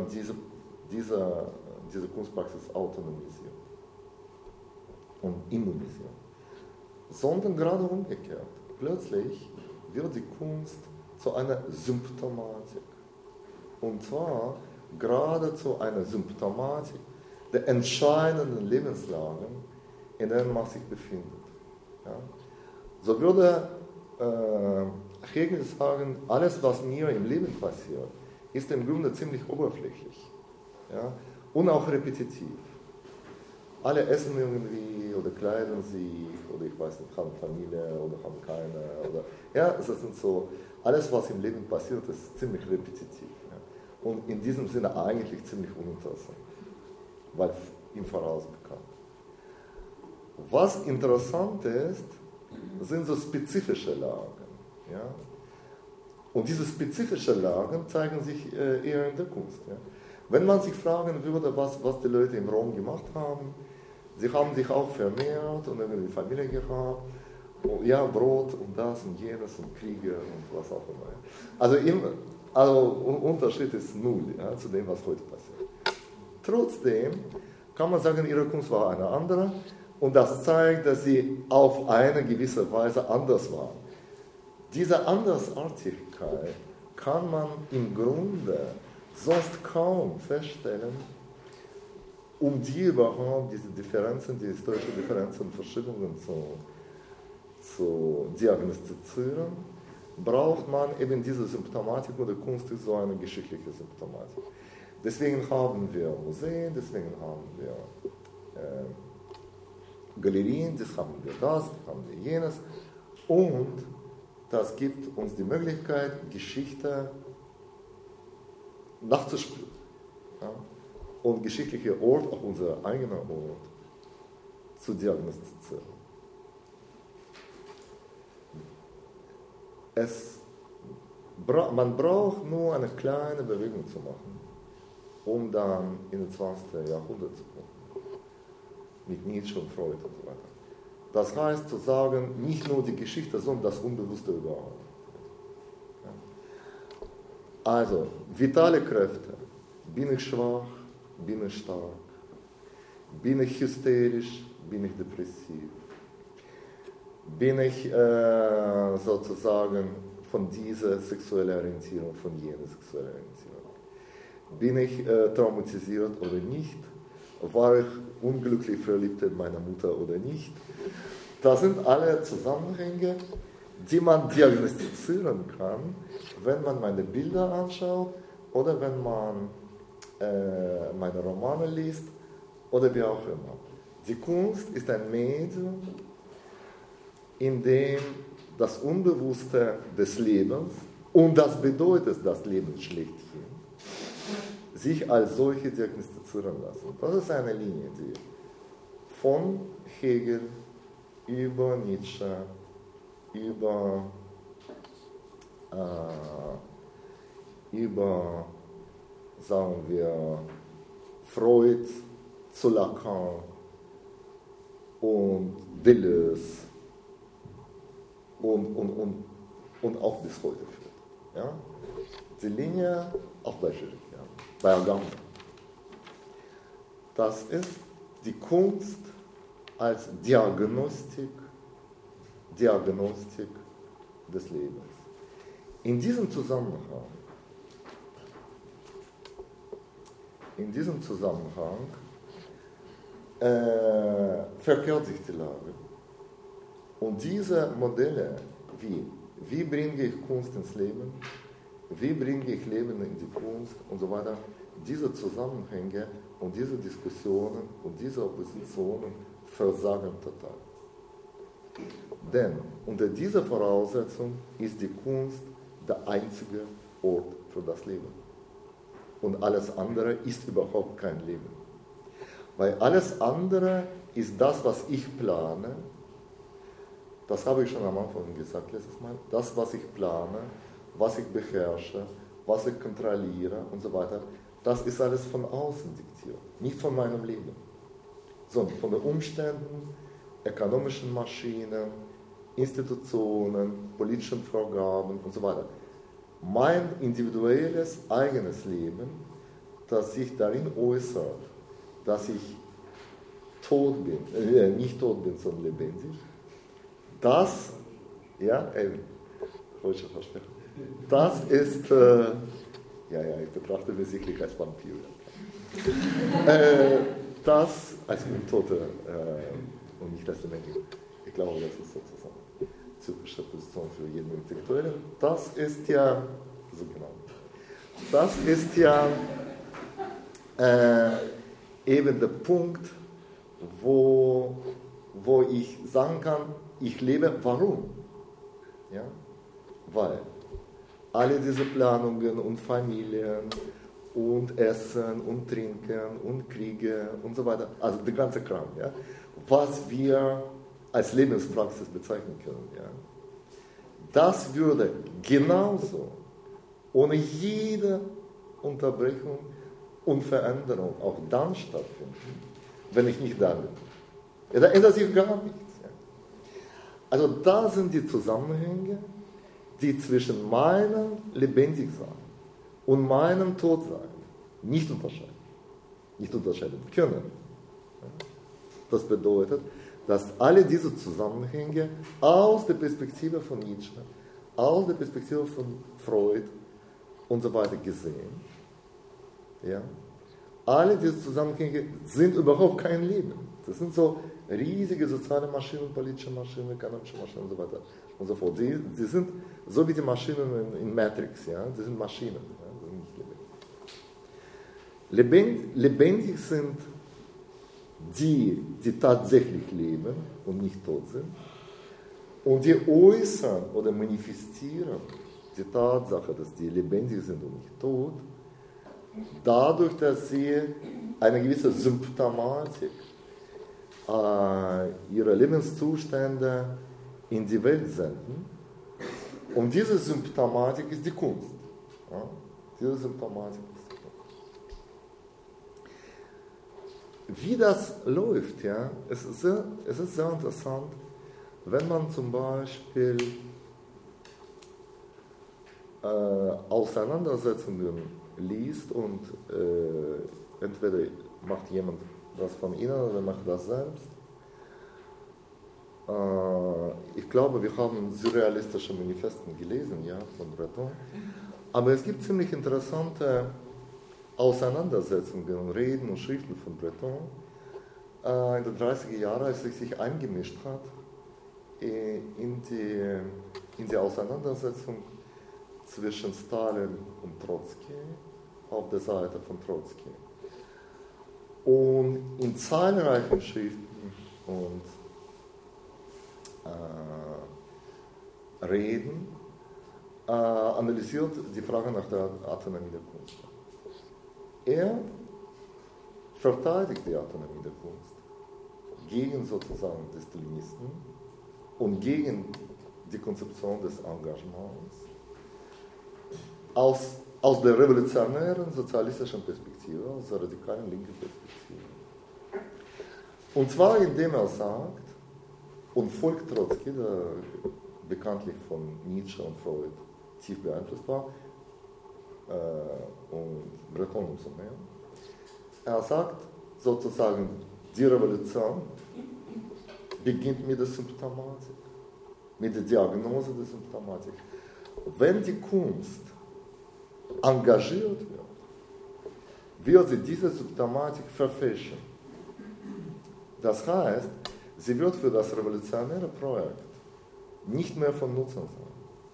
diese Kunstpraxis autonomisiert und immunisiert, sondern gerade umgekehrt. Plötzlich wird die Kunst zu einer Symptomatik. Und zwar gerade zu einer Symptomatik der entscheidenden Lebenslagen, in denen man sich befindet. Ja? So würde Hegel sagen, alles, was mir im Leben passiert, ist im Grunde ziemlich oberflächlich, ja? Und auch repetitiv. Alle essen irgendwie oder kleiden sich oder ich weiß nicht, haben Familie oder haben keine. Oder, ja, das sind so, alles, was im Leben passiert, ist ziemlich repetitiv. Ja? Und in diesem Sinne eigentlich ziemlich uninteressant, weil im Voraus bekannt. Was interessant ist, sind so spezifische Lagen. Ja? Und diese spezifischen Lagen zeigen sich eher in der Kunst. Ja? Wenn man sich fragen würde, was die Leute im Rom gemacht haben, sie haben sich auch vermehrt und irgendwie Familie gehabt, und, ja, Brot und das und jenes und Kriege und was auch immer. Also Unterschied ist null, ja, zu dem, was heute passiert. Trotzdem kann man sagen, ihre Kunst war eine andere und das zeigt, dass sie auf eine gewisse Weise anders war. Diese Andersartigkeit kann man im Grunde sonst kaum feststellen, die überhaupt diese Differenzen, die historischen Differenzen und Verschiebungen zu diagnostizieren, braucht man eben diese Symptomatik, und der Kunst ist so eine geschichtliche Symptomatik. Deswegen haben wir Museen, deswegen haben wir Galerien, das haben wir das haben wir jenes, und das gibt uns die Möglichkeit, Geschichte nachzuspüren. Ja? Und geschichtliche Ort, auch unser eigener Ort, zu diagnostizieren. Man braucht nur eine kleine Bewegung zu machen, um dann in das 20. Jahrhundert zu kommen. Mit Nietzsche und Freud und so weiter. Das heißt zu sagen, nicht nur die Geschichte, sondern das Unbewusste überhaupt. Ja. Also, vitale Kräfte. Bin ich schwach? Bin ich stark? Bin ich hysterisch? Bin ich depressiv? Bin ich sozusagen von dieser sexuellen Orientierung, von jener sexuellen Orientierung? Bin ich traumatisiert oder nicht? War ich unglücklich verliebt in meine Mutter oder nicht? Das sind alle Zusammenhänge, die man diagnostizieren kann, wenn man meine Bilder anschaut oder wenn man meine Romane liest oder wie auch immer. Die Kunst ist ein Medium, in dem das Unbewusste des Lebens, und das bedeutet das Leben schlechthin, sich als solche diagnostizieren lassen. Das ist eine Linie, die von Hegel über Nietzsche, über sagen wir, Freud zu Lacan und Deleuze und auch bis heute führt. Ja? Die Linie auch bei Schilling, ja, bei Agamben. Das ist die Kunst als Diagnostik des Lebens. In diesem Zusammenhang verkehrt sich die Lage. Und diese Modelle, wie bringe ich Kunst ins Leben, wie bringe ich Leben in die Kunst und so weiter, diese Zusammenhänge und diese Diskussionen und diese Oppositionen versagen total. Denn unter dieser Voraussetzung ist die Kunst der einzige Ort für das Leben. Und alles andere ist überhaupt kein Leben. Weil alles andere ist das, was ich plane. Das habe ich schon am Anfang gesagt letztes Mal. Das, was ich plane, was ich beherrsche, was ich kontrolliere und so weiter, das ist alles von außen diktiert, nicht von meinem Leben, sondern von den Umständen, ökonomischen Maschinen, Institutionen, politischen Vorgaben und so weiter. Mein individuelles, eigenes Leben, das sich darin äußert, dass ich tot bin, nicht tot bin, sondern lebendig, das, ja, eben, das ist, ich betrachte mich sicherlich als Vampir. Das als Untote und nicht als Lebendige. Ich glaube, das ist sozusagen typische Position für jeden Intellektuellen. Das ist ja, so genau, das ist ja eben der Punkt, wo ich sagen kann, ich lebe, warum? Ja? Weil alle diese Planungen und Familien und Essen und Trinken und Kriege und so weiter, also der ganze Kram, ja, was wir als Lebenspraxis bezeichnen können, ja, das würde genauso ohne jede Unterbrechung und Veränderung auch dann stattfinden, wenn ich nicht da bin. Ja, da ändert sich gar nichts. Ja. Also da sind die Zusammenhänge, die zwischen meinem Lebendigsein und meinem Todsein nicht unterscheiden können. Das bedeutet, dass alle diese Zusammenhänge aus der Perspektive von Nietzsche, aus der Perspektive von Freud und so weiter gesehen, ja, alle diese Zusammenhänge sind überhaupt kein Leben. Das sind so riesige soziale Maschinen, politische Maschinen, ökonomische Maschinen und so weiter und so fort. Die sind so wie die Maschinen in Matrix, ja, die sind Maschinen, ja, die sind nicht lebendig. Lebendig sind die tatsächlich leben und nicht tot sind und die äußern oder manifestieren die Tatsache, dass die lebendig sind und nicht tot, dadurch, dass sie eine gewisse Symptomatik ihrer Lebenszustände in die Welt senden. Und diese Symptomatik ist die Kunst. Ja? Diese Symptomatik ist die Kunst. Wie das läuft, ja, es ist sehr interessant, wenn man zum Beispiel Auseinandersetzungen liest und entweder macht jemand das von Ihnen oder macht das selbst. Ich glaube, wir haben surrealistische Manifesten gelesen, ja, von Breton. Aber es gibt ziemlich interessante Auseinandersetzungen und Reden und Schriften von Breton in den 30er Jahren, als er sich eingemischt hat in die Auseinandersetzung zwischen Stalin und Trotzki auf der Seite von Trotzki. Und in zahlreichen Schriften und Reden analysiert die Frage nach der Autonomie der Kunst. Er verteidigt die Autonomie der Kunst gegen sozusagen die Stalinisten und gegen die Konzeption des Engagements aus der revolutionären sozialistischen Perspektive, aus der radikalen linken Perspektive. Und zwar indem er sagt, und folgt Trotzki, der bekanntlich von Nietzsche und Freud tief beeinflusst war, und Breton umso mehr, er sagt sozusagen, die Revolution beginnt mit der Symptomatik, mit der Diagnose der Symptomatik. Wenn die Kunst engagiert wird sie diese Symptomatik verfälschen. Das heißt, sie wird für das revolutionäre Projekt nicht mehr von Nutzen sein.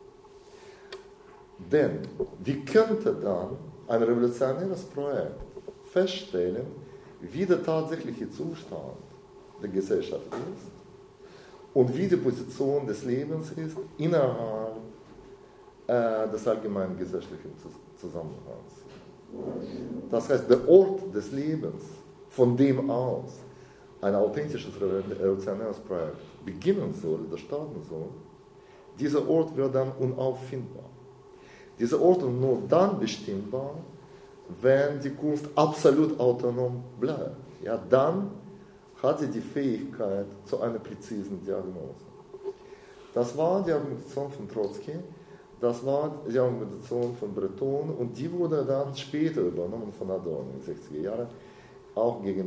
Denn wie könnte dann ein revolutionäres Projekt feststellen, wie der tatsächliche Zustand der Gesellschaft ist und wie die Position des Lebens ist innerhalb des allgemeinen gesellschaftlichen Zusammenhangs. Das heißt, der Ort des Lebens, von dem aus ein authentisches revolutionäres Projekt beginnen soll oder starten soll, dieser Ort wird dann unauffindbar. Dieser Ort ist nur dann bestimmbar, wenn die Kunst absolut autonom bleibt. Ja, dann hat sie die Fähigkeit zu einer präzisen Diagnose. Das war die Argumentation von Trotzki, das war die Argumentation von Breton und die wurde dann später übernommen von Adorno in den 60er Jahren, auch gegen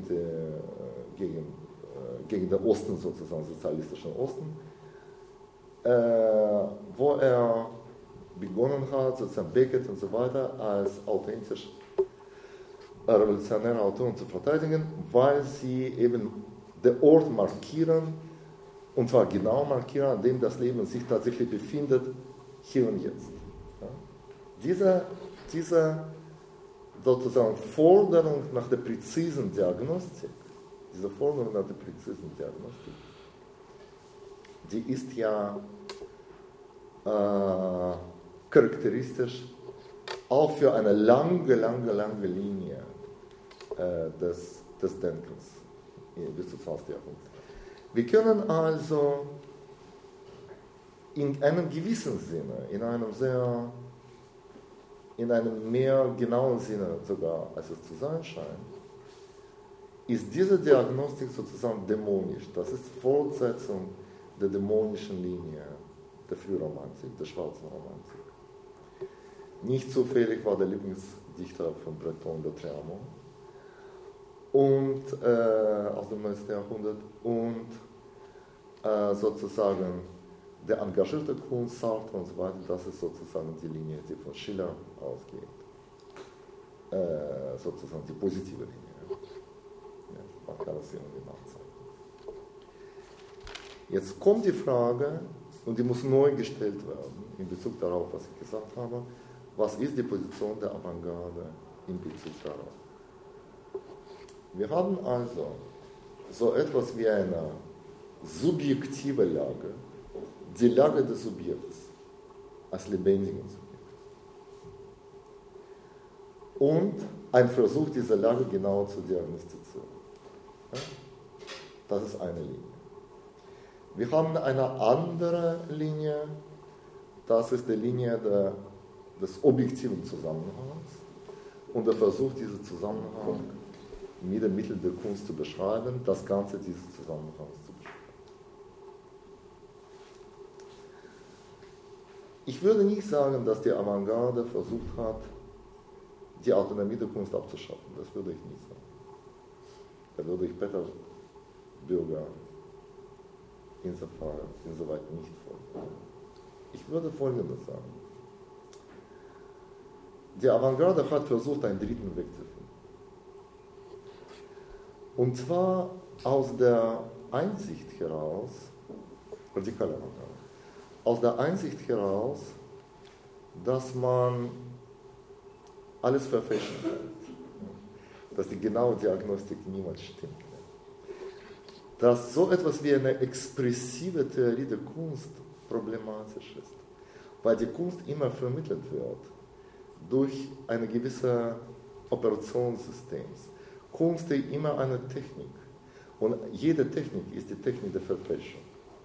den Osten, sozusagen sozialistischen Osten, wo er begonnen hat, sozusagen Beckett und so weiter, als authentisch revolutionäre Autoren zu verteidigen, weil sie eben den Ort markieren, und zwar genau markieren, an dem das Leben sich tatsächlich befindet, hier und jetzt. Ja? Diese sozusagen Forderung nach der präzisen Diagnostik, die ist ja charakteristisch auch für eine lange Linie des Denkens bis zum 20. Jahrhundert. Wir können also in einem gewissen Sinne, in einem mehr genauen Sinne sogar, als es zu sein scheint, ist diese Diagnostik sozusagen dämonisch. Das ist Fortsetzung der dämonischen Linie der Frühromantik, der schwarzen Romantik. Nicht zufällig war der Lieblingsdichter von Breton der Trianon aus dem 19. Jahrhundert und sozusagen der engagierte Kunst, Sartre und so weiter, das ist sozusagen die Linie, die von Schiller ausgeht. Sozusagen die positive Linie. Ja, man kann das irgendwie nachzeigen. Jetzt kommt die Frage, und die muss neu gestellt werden, in Bezug darauf, was ich gesagt habe, was ist die Position der Avantgarde in Bezug darauf? Wir haben also so etwas wie eine subjektive Lage, die Lage des Subjekts als lebendigen Subjekt. Und ein Versuch, diese Lage genauer zu diagnostizieren. Ja? Das ist eine Linie. Wir haben eine andere Linie, das ist die Linie des objektiven Zusammenhangs und der Versuch, diesen Zusammenhang mit den Mitteln der Kunst zu beschreiben, das Ganze dieses Zusammenhangs zu beschreiben. Ich würde nicht sagen, dass die Avantgarde versucht hat, die Autonomie der Kunst abzuschaffen. Das würde ich nicht sagen. Da würde ich Peter Bürger insoweit nicht folgen. Ich würde Folgendes sagen. Die Avantgarde hat versucht, einen dritten Weg zu finden. Und zwar aus der Einsicht heraus, radikale Avantgarde, aus der Einsicht heraus, dass man alles verfälschen kann, dass die genaue Diagnostik niemals stimmt. Dass so etwas wie eine expressive Theorie der Kunst problematisch ist, weil die Kunst immer vermittelt wird durch ein gewisses Operationssystem. Kunst ist immer eine Technik und jede Technik ist die Technik der Verfälschung.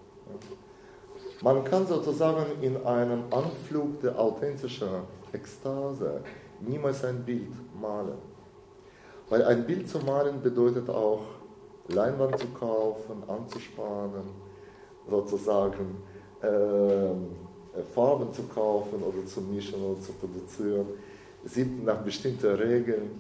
Man kann sozusagen in einem Anflug der authentischen Ekstase niemals ein Bild malen, weil ein Bild zu malen bedeutet auch Leinwand zu kaufen, anzusparen, sozusagen Farben zu kaufen oder zu mischen oder zu produzieren, sie nach bestimmten Regeln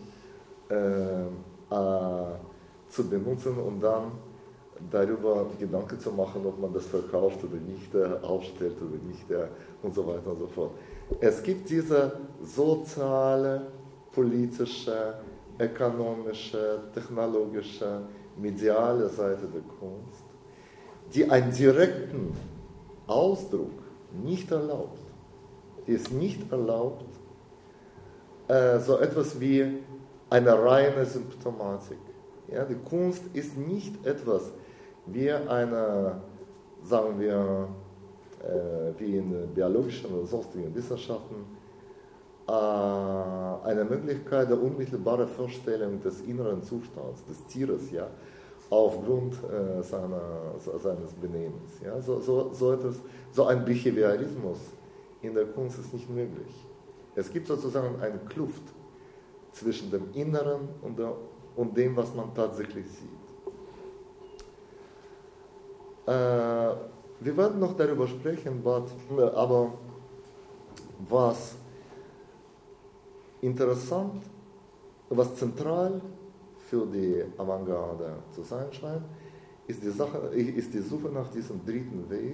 zu benutzen und dann darüber Gedanken zu machen, ob man das verkauft oder nicht, aufstellt oder nicht und so weiter und so fort. Es gibt diese soziale, politische, ökonomische, technologische, mediale Seite der Kunst, die einen direkten Ausdruck nicht erlaubt. Die es nicht erlaubt, so etwas wie eine reine Symptomatik. Ja, die Kunst ist nicht etwas wie eine, sagen wir, wie in biologischen oder sonstigen Wissenschaften, eine Möglichkeit der unmittelbaren Vorstellung des inneren Zustands des Tieres, ja, aufgrund seines Benehmens. Ja. So ein Behaviorismus in der Kunst ist nicht möglich. Es gibt sozusagen eine Kluft zwischen dem Inneren und dem, was man tatsächlich sieht. Wir werden noch darüber sprechen, aber was interessant, was zentral für die Avantgarde zu sein scheint, ist die Suche nach diesem dritten Weg,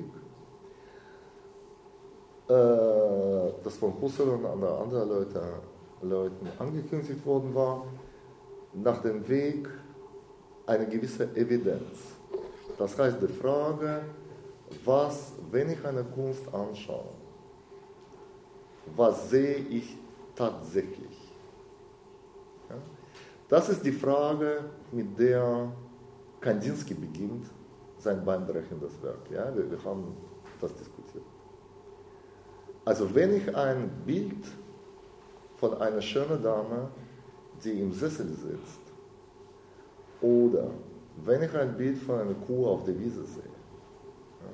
das von Husserl und anderen Leuten angekündigt worden war, nach dem Weg eine gewisse Evidenz. Das heißt, die Frage, wenn ich eine Kunst anschaue, was sehe ich tatsächlich? Ja? Das ist die Frage, mit der Kandinsky beginnt, sein bahnbrechendes Werk. Ja? Wir haben das diskutiert. Also wenn ich ein Bild von einer schönen Dame, die im Sessel sitzt, oder wenn ich ein Bild von einer Kuh auf der Wiese sehe, ja,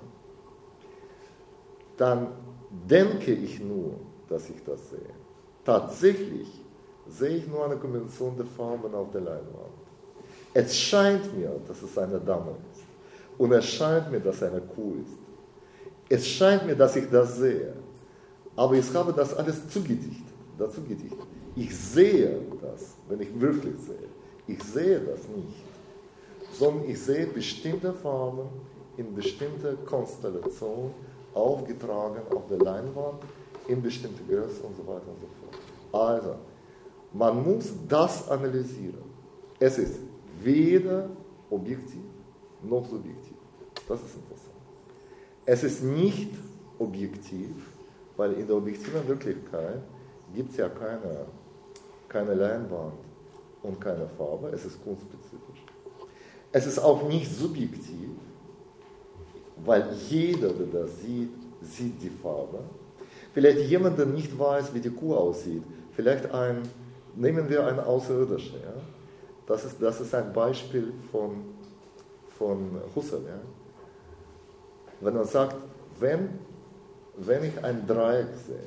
dann denke ich nur, dass ich das sehe. Tatsächlich sehe ich nur eine Kombination der Farben auf der Leinwand. Es scheint mir, dass es eine Dame ist. Und es scheint mir, dass es eine Kuh ist. Es scheint mir, dass ich das sehe. Aber ich habe das alles dazu gedichtet. Ich sehe das, wenn ich wirklich sehe. Ich sehe das nicht. Sondern ich sehe bestimmte Farben in bestimmte Konstellationen aufgetragen auf der Leinwand, in bestimmte Größe und so weiter und so fort. Also, man muss das analysieren. Es ist weder objektiv noch subjektiv. Das ist interessant. Es ist nicht objektiv, weil in der objektiven Wirklichkeit gibt es ja keine Leinwand und keine Farbe. Es ist kunstspezifisch. Es ist auch nicht subjektiv, weil jeder, der das sieht, sieht die Farbe. Vielleicht jemand, der nicht weiß, wie die Kuh aussieht. Vielleicht nehmen wir einen Außerirdischen. Ja? Das ist ein Beispiel von Husserl. Ja? Wenn er sagt, wenn ich ein Dreieck sehe,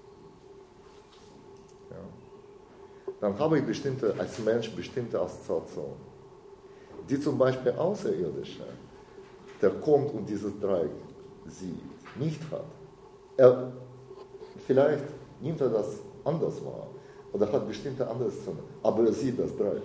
ja, dann habe ich als Mensch bestimmte Assoziationen, die zum Beispiel Außerirdische, der kommt und dieses Dreieck sieht, nicht hat. Vielleicht nimmt er das anders wahr oder hat bestimmte andere Szenen, aber er sieht das Dreieck.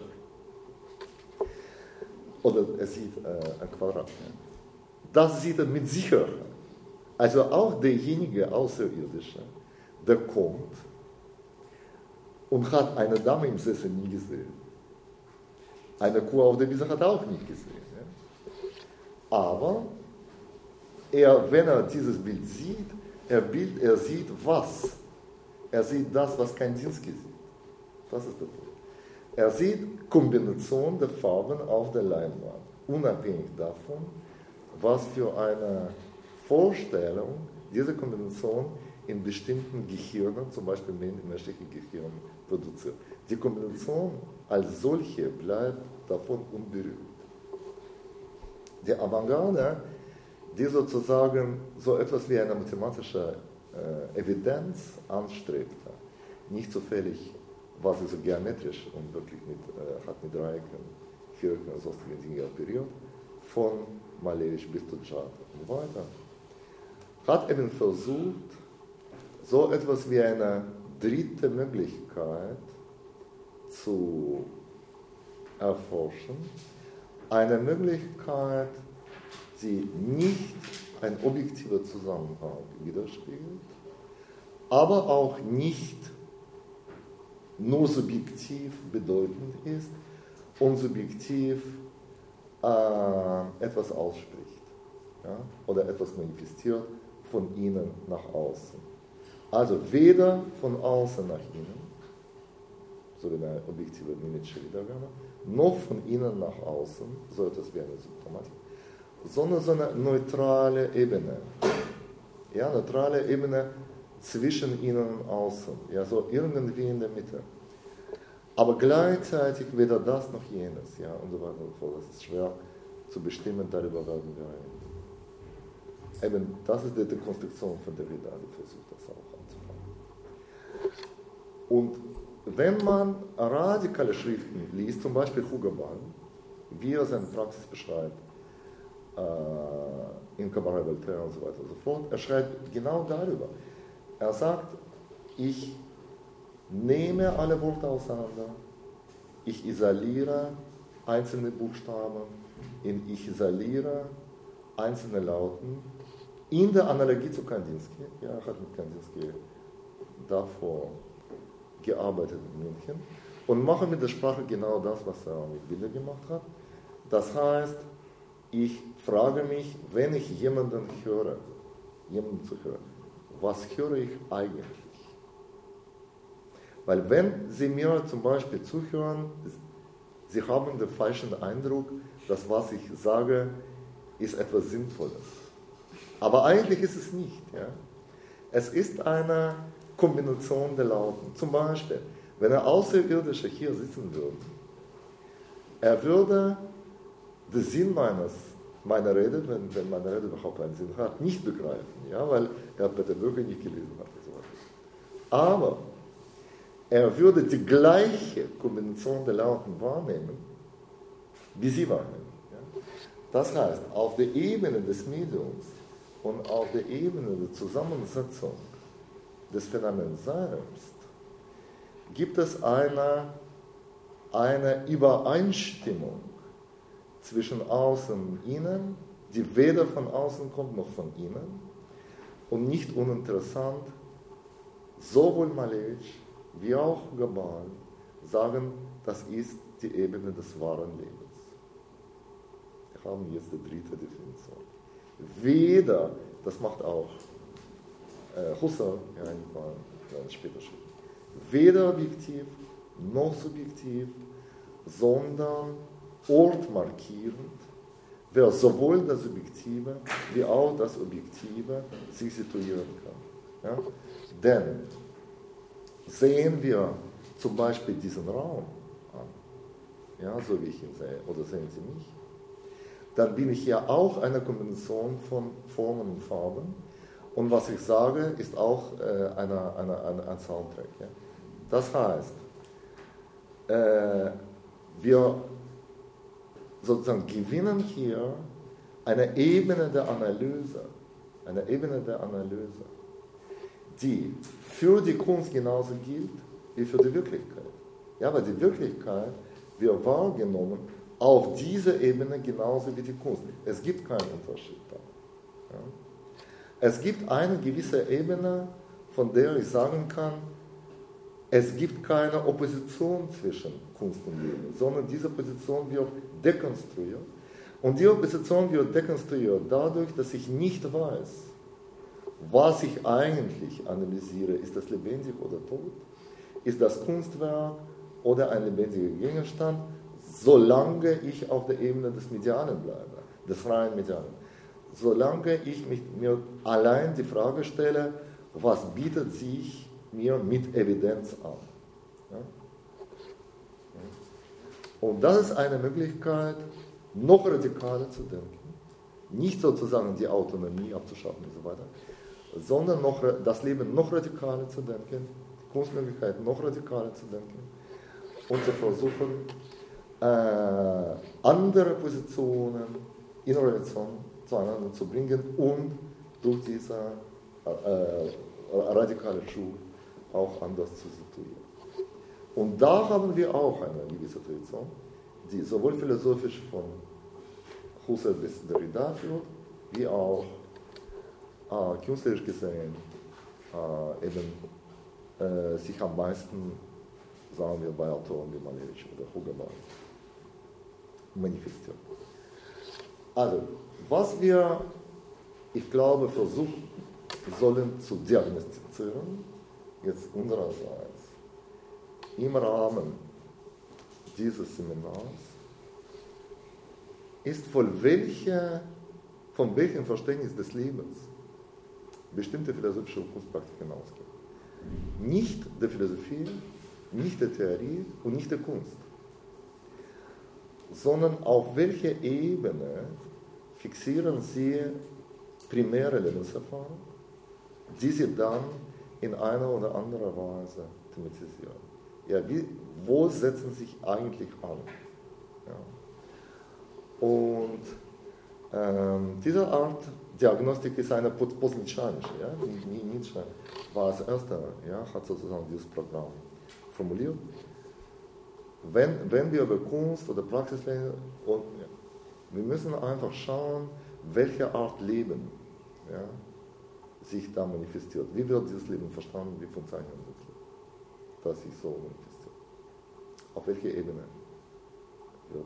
Oder er sieht ein Quadrat. Das sieht er mit Sicherheit. Also auch derjenige Außerirdische, der kommt und hat eine Dame im Sessel nie gesehen. Eine Kuh auf der Wiese hat er auch nicht gesehen. Ja? Aber wenn er dieses Bild sieht, er sieht was? Er sieht das, was Kandinsky sieht. Das ist der Punkt. Er sieht Kombination der Farben auf der Leinwand, unabhängig davon, was für eine Vorstellung diese Kombination in bestimmten Gehirnen, zum Beispiel menschliche Gehirn, produziert. Die Kombination als solche bleibt davon unberührt. Die Avantgarde, die sozusagen so etwas wie eine mathematische Evidenz anstrebte, nicht zufällig war sie so geometrisch und wirklich hat mit Dreiecken, Vierecken und sonstigen Dingen operiert, von Malevich bis zu Tschad und weiter, hat eben versucht, so etwas wie eine dritte Möglichkeit zu erforschen, eine Möglichkeit, die nicht ein objektiver Zusammenhang widerspiegelt, aber auch nicht nur subjektiv bedeutend ist und subjektiv etwas ausspricht, ja, oder etwas manifestiert von innen nach außen. Also weder von außen nach innen, so wie eine objektive mimetische Wiedergabe, noch von innen nach außen, so etwas wie eine Symptomatik, sondern so eine neutrale Ebene. Ja, neutrale Ebene zwischen innen und außen, ja, so irgendwie in der Mitte. Aber gleichzeitig weder das noch jenes, ja, und so weiter und so fort. Das ist schwer zu bestimmen, darüber werden wir reden. Eben, das ist die Dekonstruktion von Derrida, die versucht das auch anzufangen. Und wenn man radikale Schriften liest, zum Beispiel Hugo-Ball, wie er seine Praxis beschreibt, in Cabaret Voltaire und so weiter und so fort, er schreibt genau darüber. Er sagt, ich nehme alle Worte auseinander, ich isoliere einzelne Buchstaben, ich isoliere einzelne Lauten, in der Analogie zu Kandinsky, ja, er hat mit Kandinsky davor gearbeitet in München, und mache mit der Sprache genau das, was er mit Bildern gemacht hat. Das heißt, ich frage mich, wenn ich jemanden höre, was höre ich eigentlich? Weil wenn Sie mir zum Beispiel zuhören, Sie haben den falschen Eindruck, dass was ich sage, ist etwas Sinnvolles. Aber eigentlich ist es nicht. Ja? Es ist eine Kombination der Lauten. Zum Beispiel, wenn ein Außerirdischer hier sitzen würde, er würde den Sinn meiner Rede, wenn meine Rede überhaupt einen Sinn hat, nicht begreifen, ja? Weil er Peter Bürger nicht gelesen hat. Und so weiter. Aber er würde die gleiche Kombination der Lauten wahrnehmen, wie Sie wahrnehmen. Ja? Das heißt, auf der Ebene des Mediums und auf der Ebene der Zusammensetzung des Phänomens selbst gibt es eine Übereinstimmung zwischen außen und innen, die weder von außen kommt noch von innen, und nicht uninteressant, sowohl Malevich wie auch Gabal sagen, das ist die Ebene des wahren Lebens. Wir haben jetzt die dritte Definition. Weder, das macht auch Husserl, ja, später schrieb, weder objektiv noch subjektiv, sondern ortmarkierend, wer sowohl das Subjektive wie auch das Objektive sich situieren kann. Ja? Denn sehen wir zum Beispiel diesen Raum an, ja, so wie ich ihn sehe, oder sehen Sie mich, dann bin ich ja auch eine Kombination von Formen und Farben, und was ich sage, ist auch ein Soundtrack. Ja? Das heißt, wir sozusagen gewinnen hier eine Ebene der Analyse, die für die Kunst genauso gilt wie für die Wirklichkeit. Ja, weil die Wirklichkeit wird wahrgenommen auf dieser Ebene genauso wie die Kunst. Es gibt keinen Unterschied da. Ja? Es gibt eine gewisse Ebene, von der ich sagen kann, es gibt keine Opposition zwischen Kunst und Leben, sondern diese Position wird dekonstruiert. Und die Opposition wird dekonstruiert dadurch, dass ich nicht weiß, was ich eigentlich analysiere. Ist das lebendig oder tot? Ist das Kunstwerk oder ein lebendiger Gegenstand? Solange ich auf der Ebene des Medialen bleibe, des reinen Medialen. Solange ich mir allein die Frage stelle, was bietet sich mir mit Evidenz an. Ja? Und das ist eine Möglichkeit, noch radikaler zu denken, nicht sozusagen die Autonomie abzuschaffen und so weiter, sondern das Leben noch radikaler zu denken, die Kunstmöglichkeit noch radikaler zu denken und zu versuchen, andere Positionen in Relation zueinander zu bringen und durch diese radikale Schub auch anders zu situieren. Und da haben wir auch eine gewisse Tradition, die sowohl philosophisch von Husserl bis Derrida führt, wie auch künstlerisch gesehen sich am meisten, sagen wir, bei Autoren wie Malevich oder Hugo-Ball manifestiert. Also, was wir, ich glaube, versuchen sollen zu diagnostizieren, jetzt unsererseits, im Rahmen dieses Seminars, ist von welchem Verständnis des Lebens bestimmte philosophische Kunstpraktiken ausgehen. Nicht der Philosophie, nicht der Theorie und nicht der Kunst, sondern auf welcher Ebene fixieren sie primäre Lebenserfahrung, die sie dann in einer oder anderen Weise thematisieren. Ja, wo setzen sich eigentlich an? Ja. Und diese Art Diagnostik ist eine postnitzschanische. Ja? Nietzsche war als erster, ja, hat sozusagen dieses Programm formuliert. Wenn wir über Kunst oder Praxis reden, wir müssen einfach schauen, welche Art Leben, ja, sich da manifestiert. Wie wird dieses Leben verstanden, wie funktioniert das Leben, das sich so manifestiert? Auf welcher Ebene wird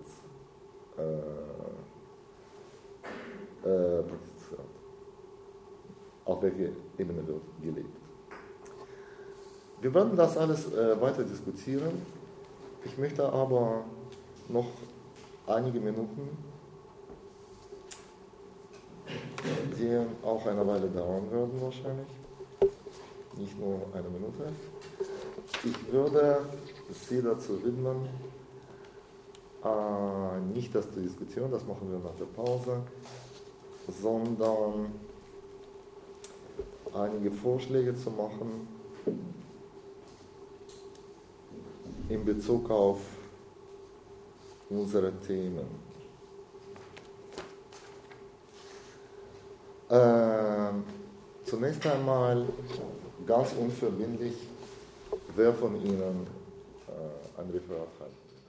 es praktiziert? Auf welcher Ebene wird gelebt? Wir werden das alles weiter diskutieren. Ich möchte aber noch einige Minuten, die auch eine Weile dauern werden wahrscheinlich, nicht nur eine Minute. Ich würde Sie dazu widmen, nicht das zu diskutieren, das machen wir nach der Pause, sondern einige Vorschläge zu machen in Bezug auf unsere Themen. Zunächst einmal ganz unverbindlich, wer von Ihnen ein Referat hat.